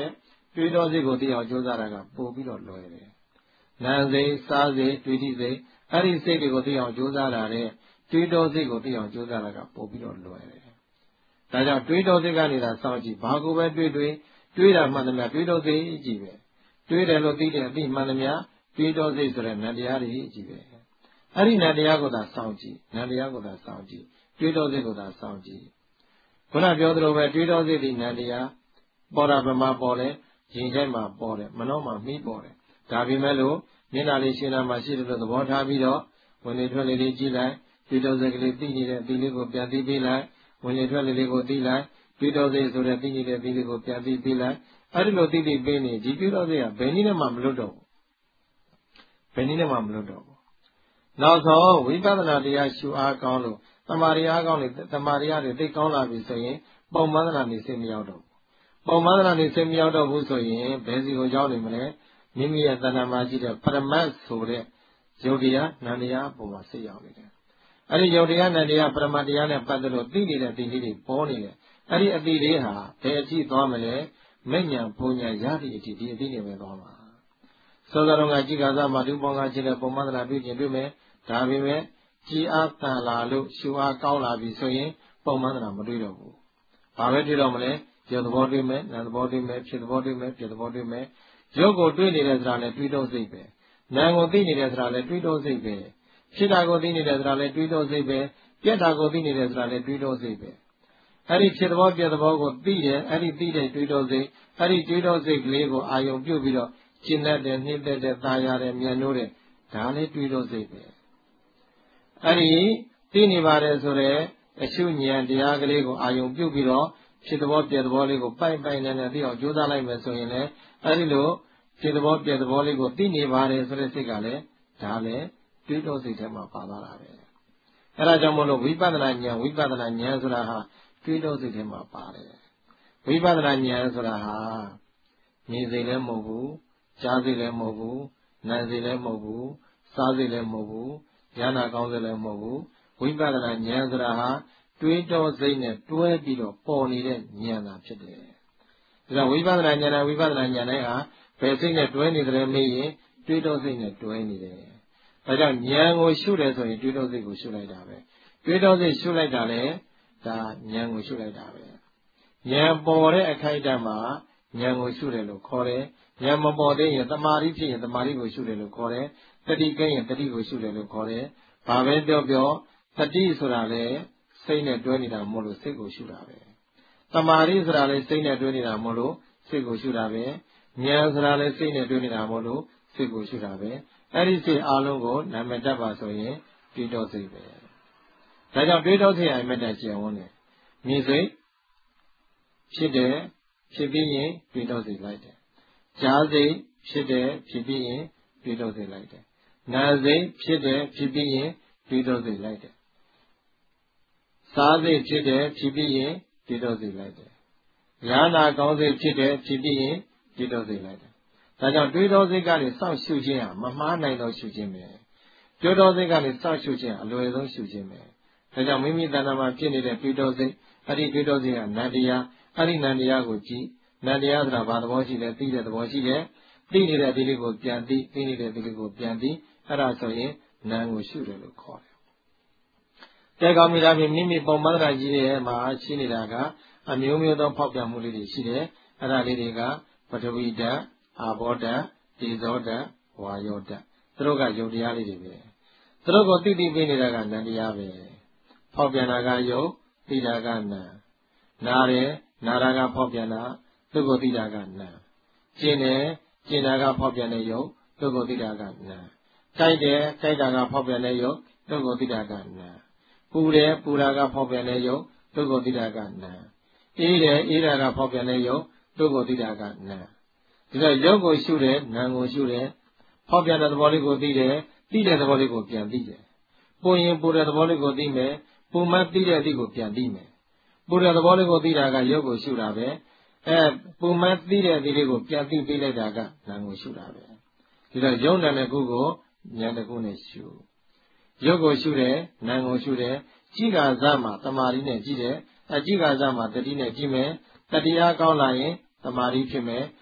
တွေးတောစိတ်ကိုသိအောင်ကြိုးစားတာကပို့ပြီးတော့လွယ်တယ်နာမ်စိတ်စားစိတ်တွေးတိစိတ်အဲ့ဒီစိတ်တွေကိုသိအောင်ကြိုးစားတာတဲ့တွေးတောစိတ်ကိုသိအောင်ကြိုးစားတာကပို့ပြီးတော့လွယ်တယ်ဒါကြောင့်တွေးတောစိတ်ကနေသာစောင့်ကြည့်ဘာကိုပဲတွေးတာမှန်သမျှတွေးတောစိတ်ကြည့်ပဲတွေးတယ်လို့သိတဲ့အသိမှန်သမျှတွေးတောစိတ်ဆိုတဲ့နံတရားတွေကြည့်ပဲအဲ့ဒီနံတရားကိုသာစောင့်ကြည့်နံတရားကိုသာစောင့်ကြည့်တွေးတောစိတ်ကိုသာစောင့်ကြည့်ခုနပြောသလိုပဲတွေးတောစိတ်ဒီနံတရားပေါ်တာဗမာပေါ်တယ်ရင်ထဲမှာပေါ်တယ်မနှောမှာမိပေါ်တယ်ဒါပေမဲ့လို့မျက်နှာလေးရှင်းနာမှာရှိတယ်လို့သဘောထားပြီးတော့ဝင်လေထွက်လေလေးကြည့်လိုက်တွေးတောစိတ်ကလေးသိနေတဲ့အသိလေးကိုပြန်သိပေးလိုက်ဝင်လေထွက်လေလေးကိုသိလိုက်တွေးတောစိတ်ဆိုတဲ့သိနေတဲ့အသိလေးကိုပြန်သိပေးလိုက်အဲ့ဒီလိုသိပေးနေဒီတွေးတောစိတ်ကဘယ်နည်းနဲ့မှမလွတ်တော့ဘူးဘယ်နည်းနဲ့မှမလွတ်တော့ဘူးနောက်ဆုံးဝိပဿနာတရားရှုအားကောင်းလို့တမာရီအားကောင်းလို့တမာရီအားတွေသိကောင်းလာပြီဆိုရင်ပုံမှန်သနာနေစိတ်မရောက်တော့ဘူးပုံမှန်သနာနေစိတ်မရောက်တော့ဘူးဆိုရင်ဘယ်စီကိုရောက်နေမလဲမိမိရဲ့တဏ္ဍာမှာရှိတဲ့ပရမတ်ဆိုတဲ့ယုတ်တရားနန္တရားပုံမှာစိတ်ရောက်နေတယ်အဲ့ဒီယုတ်တရားနန္တရားပရမတ်တရားနဲ့ပတ်သက်လို့သိနေတဲ့သိလေးတွေပေါ်နေတယ်အဲ့ဒီအသိလေးဟာဘယ်အထိသွားမလဲမဲ့ညာဘုံညာရသည့်အထိဒီအသိနဲ့ပဲသွားမှာသောတော်ကကြည်ကားမှာဒုပေါင်းကရှိတဲ့ပုံမှန်သနာတွေ့ခြင်းတွေ့မယ်ဒါပေမဲ့ကြည်အားတန်လာလို့ရှုအားကောင်းလာပြီဆိုရင်ပုံမှန်သနာမတွေ့တော့ဘူးဘာပဲတွေ့တော့မလဲရုပ်သဘောတွေ့မယ်နာမ်သဘောတွေ့မယ်ဖြစ်သဘောတွေ့မယ်ဖြစ်သဘောတွေ့မယ်ရုပ်ကိုတွေ့နေတဲ့ဆိုတာလည်းတွေးတောစိတ်ပဲနာမ်ကိုသိနေတဲ့ဆိုတာလည်းတွေးတောစိတ်ပဲဖြစ်တာကိုသိနေတဲ့ဆိုတာလည်းတွေးတောစိတ်ပဲပြက်တာကိုသိနေတဲ့ဆိုတာလည်းတွေးတောစိတ်ပဲအဲ့ဒီဖြစ်သဘောပြက်သဘောကိုသိတယ်အဲ့ဒီသိတဲ့တွေးတောစိတ်အဲ့ဒီတွေးတောစိတ်ကလေးကိုအာယုံပြုတ်ပြီးတော့ကျင့်တတ်တယ်နှိမ့်သက်တယ်သာယာတယ်မြန်လို့တဲ့ဒါလည်းတွေးတောစိတ်ပဲအဲ့ဒီသိနေပါတယ်ဆိုတဲ့အရှုဉာဏ်တရားကလေးကိုအာယုံပြုတ်ပြီးတော့ဖြစ်သဘောပြက်သဘောလေးကိုပိုက်နဲ့သိအောင်ကြိုးစားလိုက်မယ်ဆိုရင်လည်းအဲ့ဒီလိုဖြစ်သဘောပြက်သဘောလေးကိုသိနေပါတယ်ဆိုတဲ့စိတ်ကလည်းဒါလည်းတွေးတောစိတ်ထဲမှာပါသွားတာပဲအဲ့ဒါကြောင့်မို့လို့ဝိပဿနာဉာဏ်ဆိုတာဟာတွေးတောစိတ်ထဲမှာပါတယ်ဝိပဿနာဉာဏ်ဆိုတာဟာမြင်စိတ်လည်းမဟုတ်ဘူးကြားစိတ်လည်းမဟုတ်ဘူးနားစိတ်လည်းမဟုတ်ဘူးစားစိတ်လည်းမဟုတ်ဘူးဉာဏ်ကောင်းစိတ်လည်းမဟုတ်ဘူးဝိပဿနာဉာဏ်ဆိုတာဟာတွေးတောစိတ်နဲ့တွဲပြီးတော့ပေါ်နေတဲ့ဉာဏ်သာဖြစ်တယ်ဒါကြောင့်ဝိပဿနာဉာဏ်တိုင်းဟာဘယ်စိတ်နဲ့တွဲနေတယ်မေးရင်တွေးတောစိတ်နဲ့တွဲနေတယ်ဒါကြောင့်ဉာဏ်ကိုရှုတယ်ဆိုရင်တွေးတောစိတ်ကိုရှုလိုက်တာပဲတွေးတောစိတ်ရှုလိုက်တာလေဒါဉာဏ်ကိုရှုလိုက်တာပဲဉာဏ်ပေါ်တဲ့အခိုက်အတန့်မှာဉာဏ်ကိုရှုတယ်လို့ခေါ်တယ်ဉာဏ်မပေါ်သေးရင်တမာရီဖြစ်ရင်တမာရီကိုရှုတယ်လို့ခေါ်တယ်တတိကဲရင်တတိကိုရှုတယ်လို့ခေါ်တယ်ဘာပဲပြောတတိဆိုတာလေစိတ်နဲ့တွဲနေတာမဟုတ်လို့စိတ်ကိုရှုတာပဲတမာရီဆိုတာလေစိတ်နဲ့တွဲနေတာမဟုတ်လို့စိတ်ကိုရှုတာပဲဉာဏ်ဆိုတာလေစိတ်နဲ့တွဲနေတာမဟုတ်လို့စိတ်ကိုရှုတာပဲအဲ့ဒီစိတ်အလုံးကိုနာမည်တက်ပါဆိုရင်တွေးတောစိတ်ပဲဒါကြောင့်တွေးတောစိတ်အမတ္တကျင့်ဝန်းတယ်မြင်စိတ်ဖြစ်တယ်ဖြစ်ပြီးရင်တွေးတောစိတ်လိုက်တယ်ကြားစိတ်ဖြစ်တယ်ဖြစ်ပြီးရင်တွေးတောစိတ်လိုက်တယ်နားစိတ်ဖြစ်တယ်ဖြစ်ပြီးရင်တွေးတောစိတ်လိုက်တယ်စားစိတ်ဖြစ်တယ်ဖြစ်ပြီးရင်တွေးတောစိတ်လိုက်တယ်ဉာဏ်ကောင်းစိတ်ဖြစ်တယ်ဖြစ်ပြီးရင်တွေးတောစိတ်လိုက်တယ်ဒါကြောင့်တွေးတောစိတ်ကနေစောင့်ရှုခြင်းဟာမမှားနိုင်တော့ရှုခြင်းပဲတွေးတောစိတ်ကနေစောင့်ရှုခြင်းအလွယ်ဆုံးရှုခြင်းပဲဒါကြောင့်မိမိတဏ္ဍာမှာဖြစ်နေတဲ့တွေးတောစိတ်အဲ့ဒီတွေးတောစိတ်ကနန္တရားအဲ့ဒီနန္တရားကိုကြည့်နန္တရားဆိုတာဘာသဘောရှိလဲသိတဲ့သဘောရှိတယ်သိနေတဲ့ဒီလေးကိုပြန်သိနေတဲ့ဒီလေးကိုပြန်သိအဲ့ဒါဆိုရင်နာမ်ကိုရှုတယ်လို့ခေါ်တယ်တဲကောင်းမိသားဖြင့်မိမိပုံမှန်တရားကြီးရဲ့မှာရှိနေတာကအမျိုးမျိုးသောဖောက်ပြန်မှုလေးတွေရှိတယ်အဲ့ဒါလေးတွေကပထဝီဓာတ်အာဘောဓာတ်ဒေဇောဓာတ်ဝါယောဓာတ်သူတို့ကယုတ်တရားလေးတွေပဲသူတို့ကိုသိပေးနေတာကနန္တရားပဲဖောက်ပြန်တာကယုတ်သိတာကနာတယ်နာတာကဖောက်ပြန်တာသူ့ကိုသိတာကနာကျင်တယ်ကျင်တာကဖောက်ပြန်တဲ့ယုတ်သူ့ကိုသိတာကနာကြိုက်တယ်ကြိုက်တာကဖောက်ပြန်တဲ့ယုတ်သူ့ကိုသိတာကနာပူတယ်ပူတာကဖောက်ပြန်တဲ့ယုတ်သူ့ကိုသိတာကနာအေးတယ်အေးတာကဖောက်ပြန်တဲ့ယုတ်သူ့ကိုသိတာကနာဒီတော့ယုတ်ကိုရှုတယ်နာမ်ကိုရှုတယ်ဖောက်ပြန်တဲ့သဘောလေးကိုသိတယ်သိတဲ့သဘောလေးကိုပြန်သိတယ်ပူရင်ပူတဲ့သဘောလေးကိုသိမယ်ပူမှသိတဲ့အသည့်ကိုပြန်သိမယ်ပူတဲ့သဘောလေးကိုသိတာကယုတ်ကိုရှုတာပဲပူမှသိတဲ့အသည့်လေးကိုပြန်သိပေးလိုက်တာကနာမ်ကိုရှုတာပဲဒီတော့ယုတ်နာမ်တဲ့ခုကိုဉာဏ်တစ်ခုနဲ့ရှုယုတ်ကိုရှုတယ်နာမ်ကိုရှုတယ်ကြည်ကာဇမှာတမာရီနဲ့ကြည့်တယ်ကြည်ကာဇမှာတတိနဲ့ကြည့်မယ်တတိအားကောင်းလာရင်တမာရီဖြစ်မယ်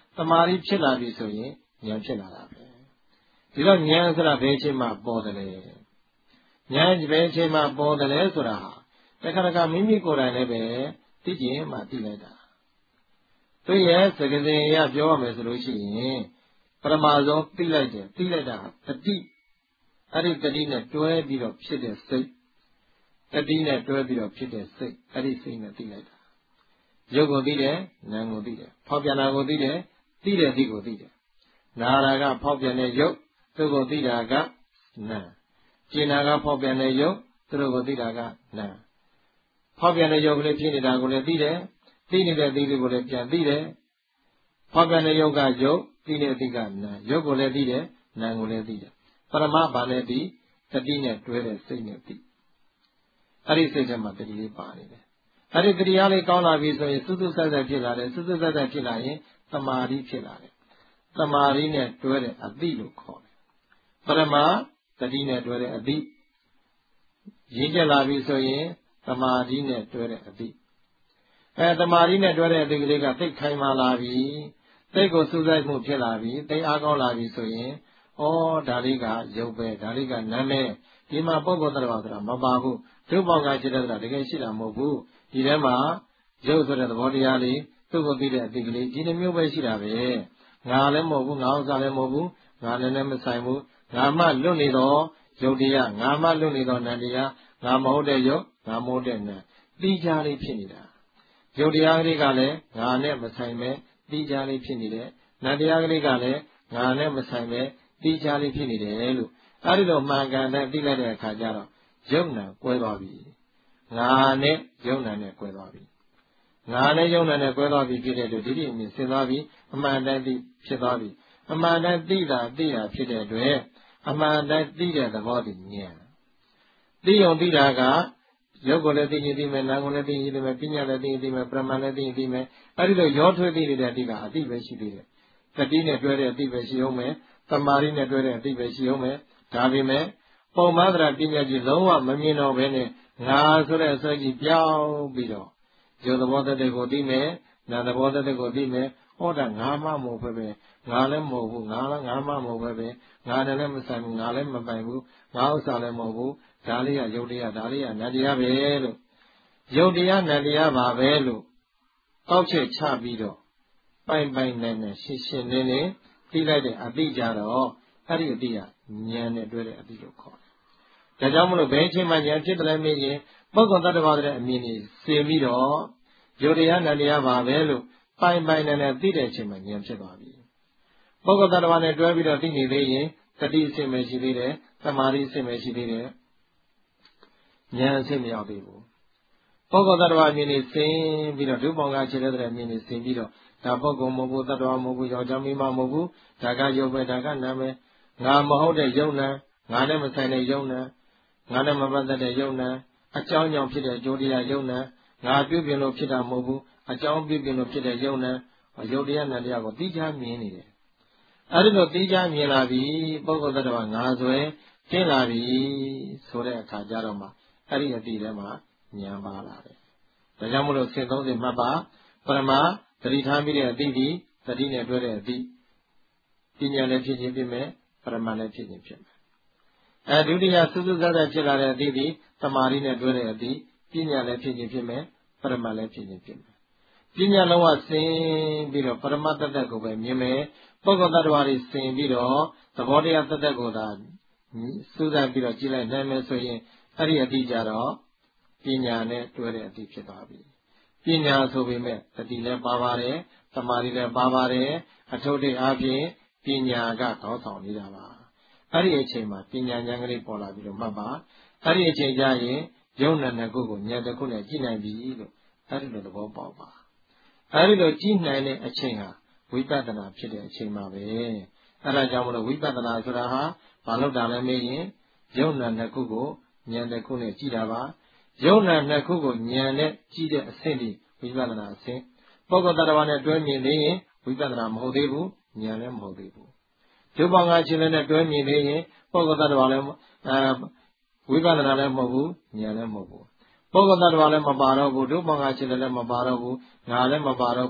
တမာရီဖြစ်လာပြီဆိုရင်ဉာဏ်ဖြစ်လာတာပဲဒီတော့ဉာဏ်ဆိုတာဘယ်အချိန်မှပေါ်တယ်လဲဉာဏ်ဘယ်အချိန်မှပေါ်တယ်လဲဆိုတာတခါတခါမိမိကိုယ်တိုင်လည်းပဲသိကျင်မှသိလိုက်တာသူရဲ့စကားစဉ်အရပြောရမယ်ဆိုလို့ရှိရင်ပရမဆုံးသိလိုက်တယ်သိလိုက်တာတတိအဲ့ဒီတတိနဲ့တွဲပြီးတော့ဖြစ်တဲ့စိတ်တတိနဲ့တွဲပြီးတော့ဖြစ်တဲ့စိတ်အဲ့ဒီစိတ်နဲ့သိလိုက်တာရုပ်ကိုသိတယ်နာမ်ကိုသိတယ်ဖောက်ပြန်တာကိုသိတယ်သိတဲ့သိကိုသိတယ်နာရာကဖောက်ပြန်တဲ့ရုပ်သူ့ကိုသိတာကနာကျင်နာကဖောက်ပြန်တဲ့ရုပ်သူတို့ကိုသိတာကနာဖောက်ပြန်တဲ့ရုပ်ကလေးဖြစ်နေတာကိုလည်းသိတယ်သိနေတဲ့သိကိုလည်းပြန်သိတယ်ဖောက်ပြန်တဲ့ရုပ်ကရုပ်သိတဲ့အသိကနာရုပ်ကိုလည်းသိတယ်နာကိုလည်းသိတယ်ပရမဘာနဲ့သိတတိနဲ့တွဲတဲ့စိတ်နဲ့သိအဲ့ဒီစိတ်ထဲမှာတတိလေးပါနေတယ်အဲ့ဒီတရားလေးကောင်းလာပြီဆိုရင်စွတ်စွတ်ဆက်ဆက်ဖြစ်လာတယ်စွတ်စွတ်ဆက်ဆက်ဖြစ်လာရင်သမာဓိဖြစ်လာတယ်သမာဓိနဲ့တွဲတဲ့အသိလို့ခေါ်တယ်ပရမတတိနဲ့တွဲတဲ့အသိရင်းကျက်လာပြီဆိုရင်သမာဓိနဲ့တွဲတဲ့အသိသမာဓိနဲ့တွဲတဲ့အသိကလေးကသိခိုင်မာလာပြီသိကိုစူးစိုက်မှုဖြစ်လာပြီသိအားကောင်းလာပြီဆိုရင်ဩဒါလေးကရုပ်ပဲဒါလေးကနာမည်ဒီမှာပုဂ္ဂိုလ်တရားဆိုတာမပါဘူးရုပ်ပေါင်းကရှိတဲ့ဆိုတာတကယ်ရှိတာမဟုတ်ဘူးဒီထဲမှာရုပ်ဆိုတဲ့သဘောတရားလေးသူ့ကိုသိတဲ့အသိကလေးဒီနှမျိုးပဲရှိတာပဲငါလည်းမဟုတ်ဘူးငါဥစ္စာလည်းမဟုတ်ဘူးငါလည်းမဆိုင်ဘူးငါမှလွတ်နေတော့ရုပ်တရားငါမှလွတ်နေတော့နာမ်တရားငါမဟုတ်တဲ့ရုပ်ငါမဟုတ်တဲ့နာမ်သိကြလေးဖြစ်နေတာရုပ်တရားကလေးကလည်းငါနဲ့မဆိုင်ပဲသိကြလေးဖြစ်နေတယ်နာမ်တရားကလေးကလည်းငါနဲ့မဆိုင်ပဲသိကြလေးဖြစ်နေတယ်လို့အဲဒီလိုမှန်ကန်တဲ့သိလိုက်တဲ့အခါကျတော့ယုံနာကွဲသွားပြီငါနဲ့ယုံနာနဲ့ကွဲသွားပြီငါနဲ့ယုံနာနဲ့ကွဲသွားပြီဖြစ်တဲ့အတွက်ဒီအမြင်ဆင်သွားပြီအမှန်တန်သိဖြစ်သွားပြီအမှန်တန်သိတာဖြစ်တဲ့အတွက်အမှန်တန်သိတဲ့သဘောတည်းဉာဏ်သိုံသိတာကရုပ်ကိုလည်းသိရင်သိမယ်နာမ်ကိုလည်းသိရင်သိမယ်ပညာလည်းသိရင်သိမယ်ပရမတ်လည်းသိရင်သိမယ်အဲဒီလိုရောထွေးသိနေတဲ့အတိကအတိပဲရှိသေးတယ်တတိနဲ့တွဲတဲ့အတိပဲရှိအောင်မယ်သမာဓိနဲ့တွဲတဲ့အတိပဲရှိအောင်မယ်ဒါပေမဲ့ပုံမှန်သရပညာကြီးလုံးဝမမြင်တော့ဘဲနဲ့ငါဆိုတဲ့အစွဲကြီးပြောင်းပြီးတော့ရုပ်သဘောတည်းကိုသိမယ်နာမ်သဘောတည်းကိုသိမယ်ဟောတာငါမှမဟုတ်ပဲငါလည်းမဟုတ်ဘူးငါမှမဟုတ်ပဲငါနဲ့လည်းမဆိုင်ဘူးငါလည်းမပိုင်ဘူးငါဥစ္စာလည်းမဟုတ်ဘူးဒါလေးကရုပ်တရားဒါလေးကနာမ်တရားပဲလို့ရုပ်တရားနာမ်တရားပါပဲလို့ကောက်ချက်ချပြီးတော့ပိုင်နဲ့ရှင်းလင်းသိလိုက်တဲ့အတိကြတော့အဲ့ဒီအတိကဉာဏ်နဲ့တွဲတဲ့အတိလို့ခေါ်တယ်ဒါကြောင့်မလို့ဘယ်အချိန်မှဉာဏ်ဖြစ်တယ်လဲမေးရင်ပုဂ္ဂိုလ်တ attva တဲ့အမြင်ကြီးစင်ပြီးတော့ရုပ်တရားနာမ်တရားပါပဲလို့ပိုင်နဲ့သိတဲ့အချိန်မှာဉာဏ်ဖြစ်သွားပြီပုဂ္ဂိုလ်တ attva နဲ့တွဲပြီးတော့သိနေသေးရင်တတိအစဉ်ပဲရှိသေးတယ်သမာဓိအစဉ်ပဲရှိသေးတယ်ဉာဏ်အစဉ်မရောက်သေးဘူးပုဂ္ဂိုလ်တ attva အမြင်ကြီးစင်ပြီးတော့ဒုပေါင်းကခြေတဲ့အမြင်ကြီးစင်ပြီးတော့ဒါပုဂ္ဂိုလ်မဟုတ်ဘူးတ attva မဟုတ်ဘူးယောက်ျားမိန်းမမဟုတ်ဘူးဒါကရုပ်ပဲဒါကနာမ်ပဲငါမဟုတ်တဲ့ယုံနာငါနဲ့မဆိုင်တဲ့ယုံနာငါနဲ့မပတ်သက်တဲ့ယုံနာအကြောင်းကြောင့်ဖြစ်တဲ့ကြိုးတရားယုံနာငါပြုပြင်လို့ဖြစ်တာမဟုတ်ဘူးအကြောင်းပြုပြင်လို့ဖြစ်တဲ့ယုံနာယုတ်တရားနာတရားကိုသိချမြင်နေတယ်အဲဒီလိုသိချမြင်လာပြီပုဂ္ဂိုလ်တ attva ငါဆိုရင်ကျင့်လာပြီဆိုတဲ့အခါကျတော့မှအဲ့ဒီအတိထဲမှာဉာဏ်ပါလာတယ်ဒါကြောင့်မလို့ဆင့်30မှတ်ပါပရမသတိထားပြီးတဲ့အတိဒီသတိနဲ့တွဲတဲ့အတိပညာလည်းဖြစ်ခြင်းဖြစ်မယ်ပရမလည်းဖြစ်ခြင်းဖြစ်မယ်ဒုတိယစူးစူးဆက်ဆက်ဖြစ်လာတဲ့အတိဒီသမာဓိနဲ့တွဲတဲ့အတိပညာလည်းဖြစ်ခြင်းဖြစ်မယ်ပရမလည်းဖြစ်ခြင်းဖြစ်မယ်ပညာလုံးဝစင်ပြီးတော့ပရမတ္တကိုပဲမြင်မယ်ပုဂ္ဂိုလ်တ attva တွေစင်ပြီးတော့သဘောတရားတတ်ကိုသာစူးစမ်းပြီးတော့ကြည့်လိုက်နိုင်မယ်ဆိုရင်အဲ့ဒီအတိကြတော့ပညာနဲ့တွဲတဲ့အတိဖြစ်သွားပြီပညာဆိုပေမဲ့တတိလည်းပါပါတယ်သမာဓိလည်းပါပါတယ်အထုပ်တွေအားဖြင့်ပညာကခေါင်းဆောင်နေတာပါအဲ့ဒီအချိန်မှာပညာဉာဏ်ကလေးပေါ်လာပြီးတော့မှတ်ပါအဲ့ဒီအချိန်ကျရင်ယုံနာနှစ်ခုကိုဉာဏ်တစ်ခုနဲ့ကြည့်နိုင်ပြီလို့အဲ့ဒီလိုသဘောပေါက်ပါအဲ့ဒီလိုကြည့်နိုင်တဲ့အချိန်ဟာဝိပဿနာဖြစ်တဲ့အချိန်မှာပဲအဲ့ဒါကြောင့်မလို့ဝိပဿနာဆိုတာဟာဘာလို့တာလဲမေးရင်ယုံနာနှစ်ခုကိုဉာဏ်တစ်ခုနဲ့ကြည့်တာပါယုံနာနှစ်ခုကိုဉာဏ်နဲ့ကြည့်တဲ့အဆင့်ဒီဝိပဿနာအဆင့်ပုဂ္ဂိုလ်တ attva နဲ့တွဲမြင်နေရင်ဝိပဿနာမဟုတ်သေးဘူးဉာဏ်လည်းမဟုတ်သေးဘူးဒုပေါင်းကခြင်းနဲ့တွဲမြင်နေရင်ပုဂ္ဂိုလ်တ attva လည်းဝိပဿနာလည်းမဟုတ်ဘူးဉာဏ်လည်းမဟုတ်ဘူးပုဂ္ဂိုလ်တ attva လည်းမပါတော့ဘူးဒုပေါင်းကခြင်းလည်းမပါတော့ဘူးငါလည်းမပါတော့ဘူး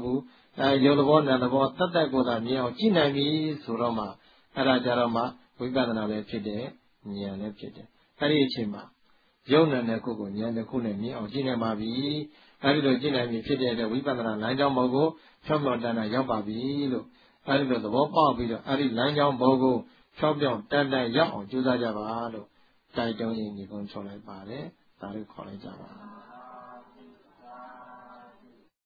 ရုပ်သဘောနာသဘောတတ်ကိုယ်သာမြင်အောင်ကြည့်နိုင်ပြီဆိုတော့မှအဲ့ဒါကြတော့မှဝိပဿနာလည်းဖြစ်တယ်ဉာဏ်လည်းဖြစ်တယ်အဲ့ဒီအချိန်မှာယုံနာနဲ့ကိုယ်ကိုဉာဏ်တစ်ခုနဲ့မြင်အောင်ကြည့်နိုင်ပါပြီအဲ့ဒီလိုကြည့်နိုင်ပြီဖြစ်တဲ့အတွက်ဝိပဿနာလမ်းကြောင်းဘုံကိုဖြောင်းပြောင်းတန်းတန်းရောက်ပါပြီလို့အဲ့ဒီလိုသဘောပေါက်ပြီးတော့အဲ့ဒီလမ်းကြောင်းဘုံကိုဖြောင်းပြောင်းတန်းတန်းရောက်အောင်ကြိုးစားကြပါလို့တိုက်တွန်းရင်းဒီကုန်းချုပ်လိုက်ပါတယ်ဒါလေးခေါ်လိုက်ကြပါ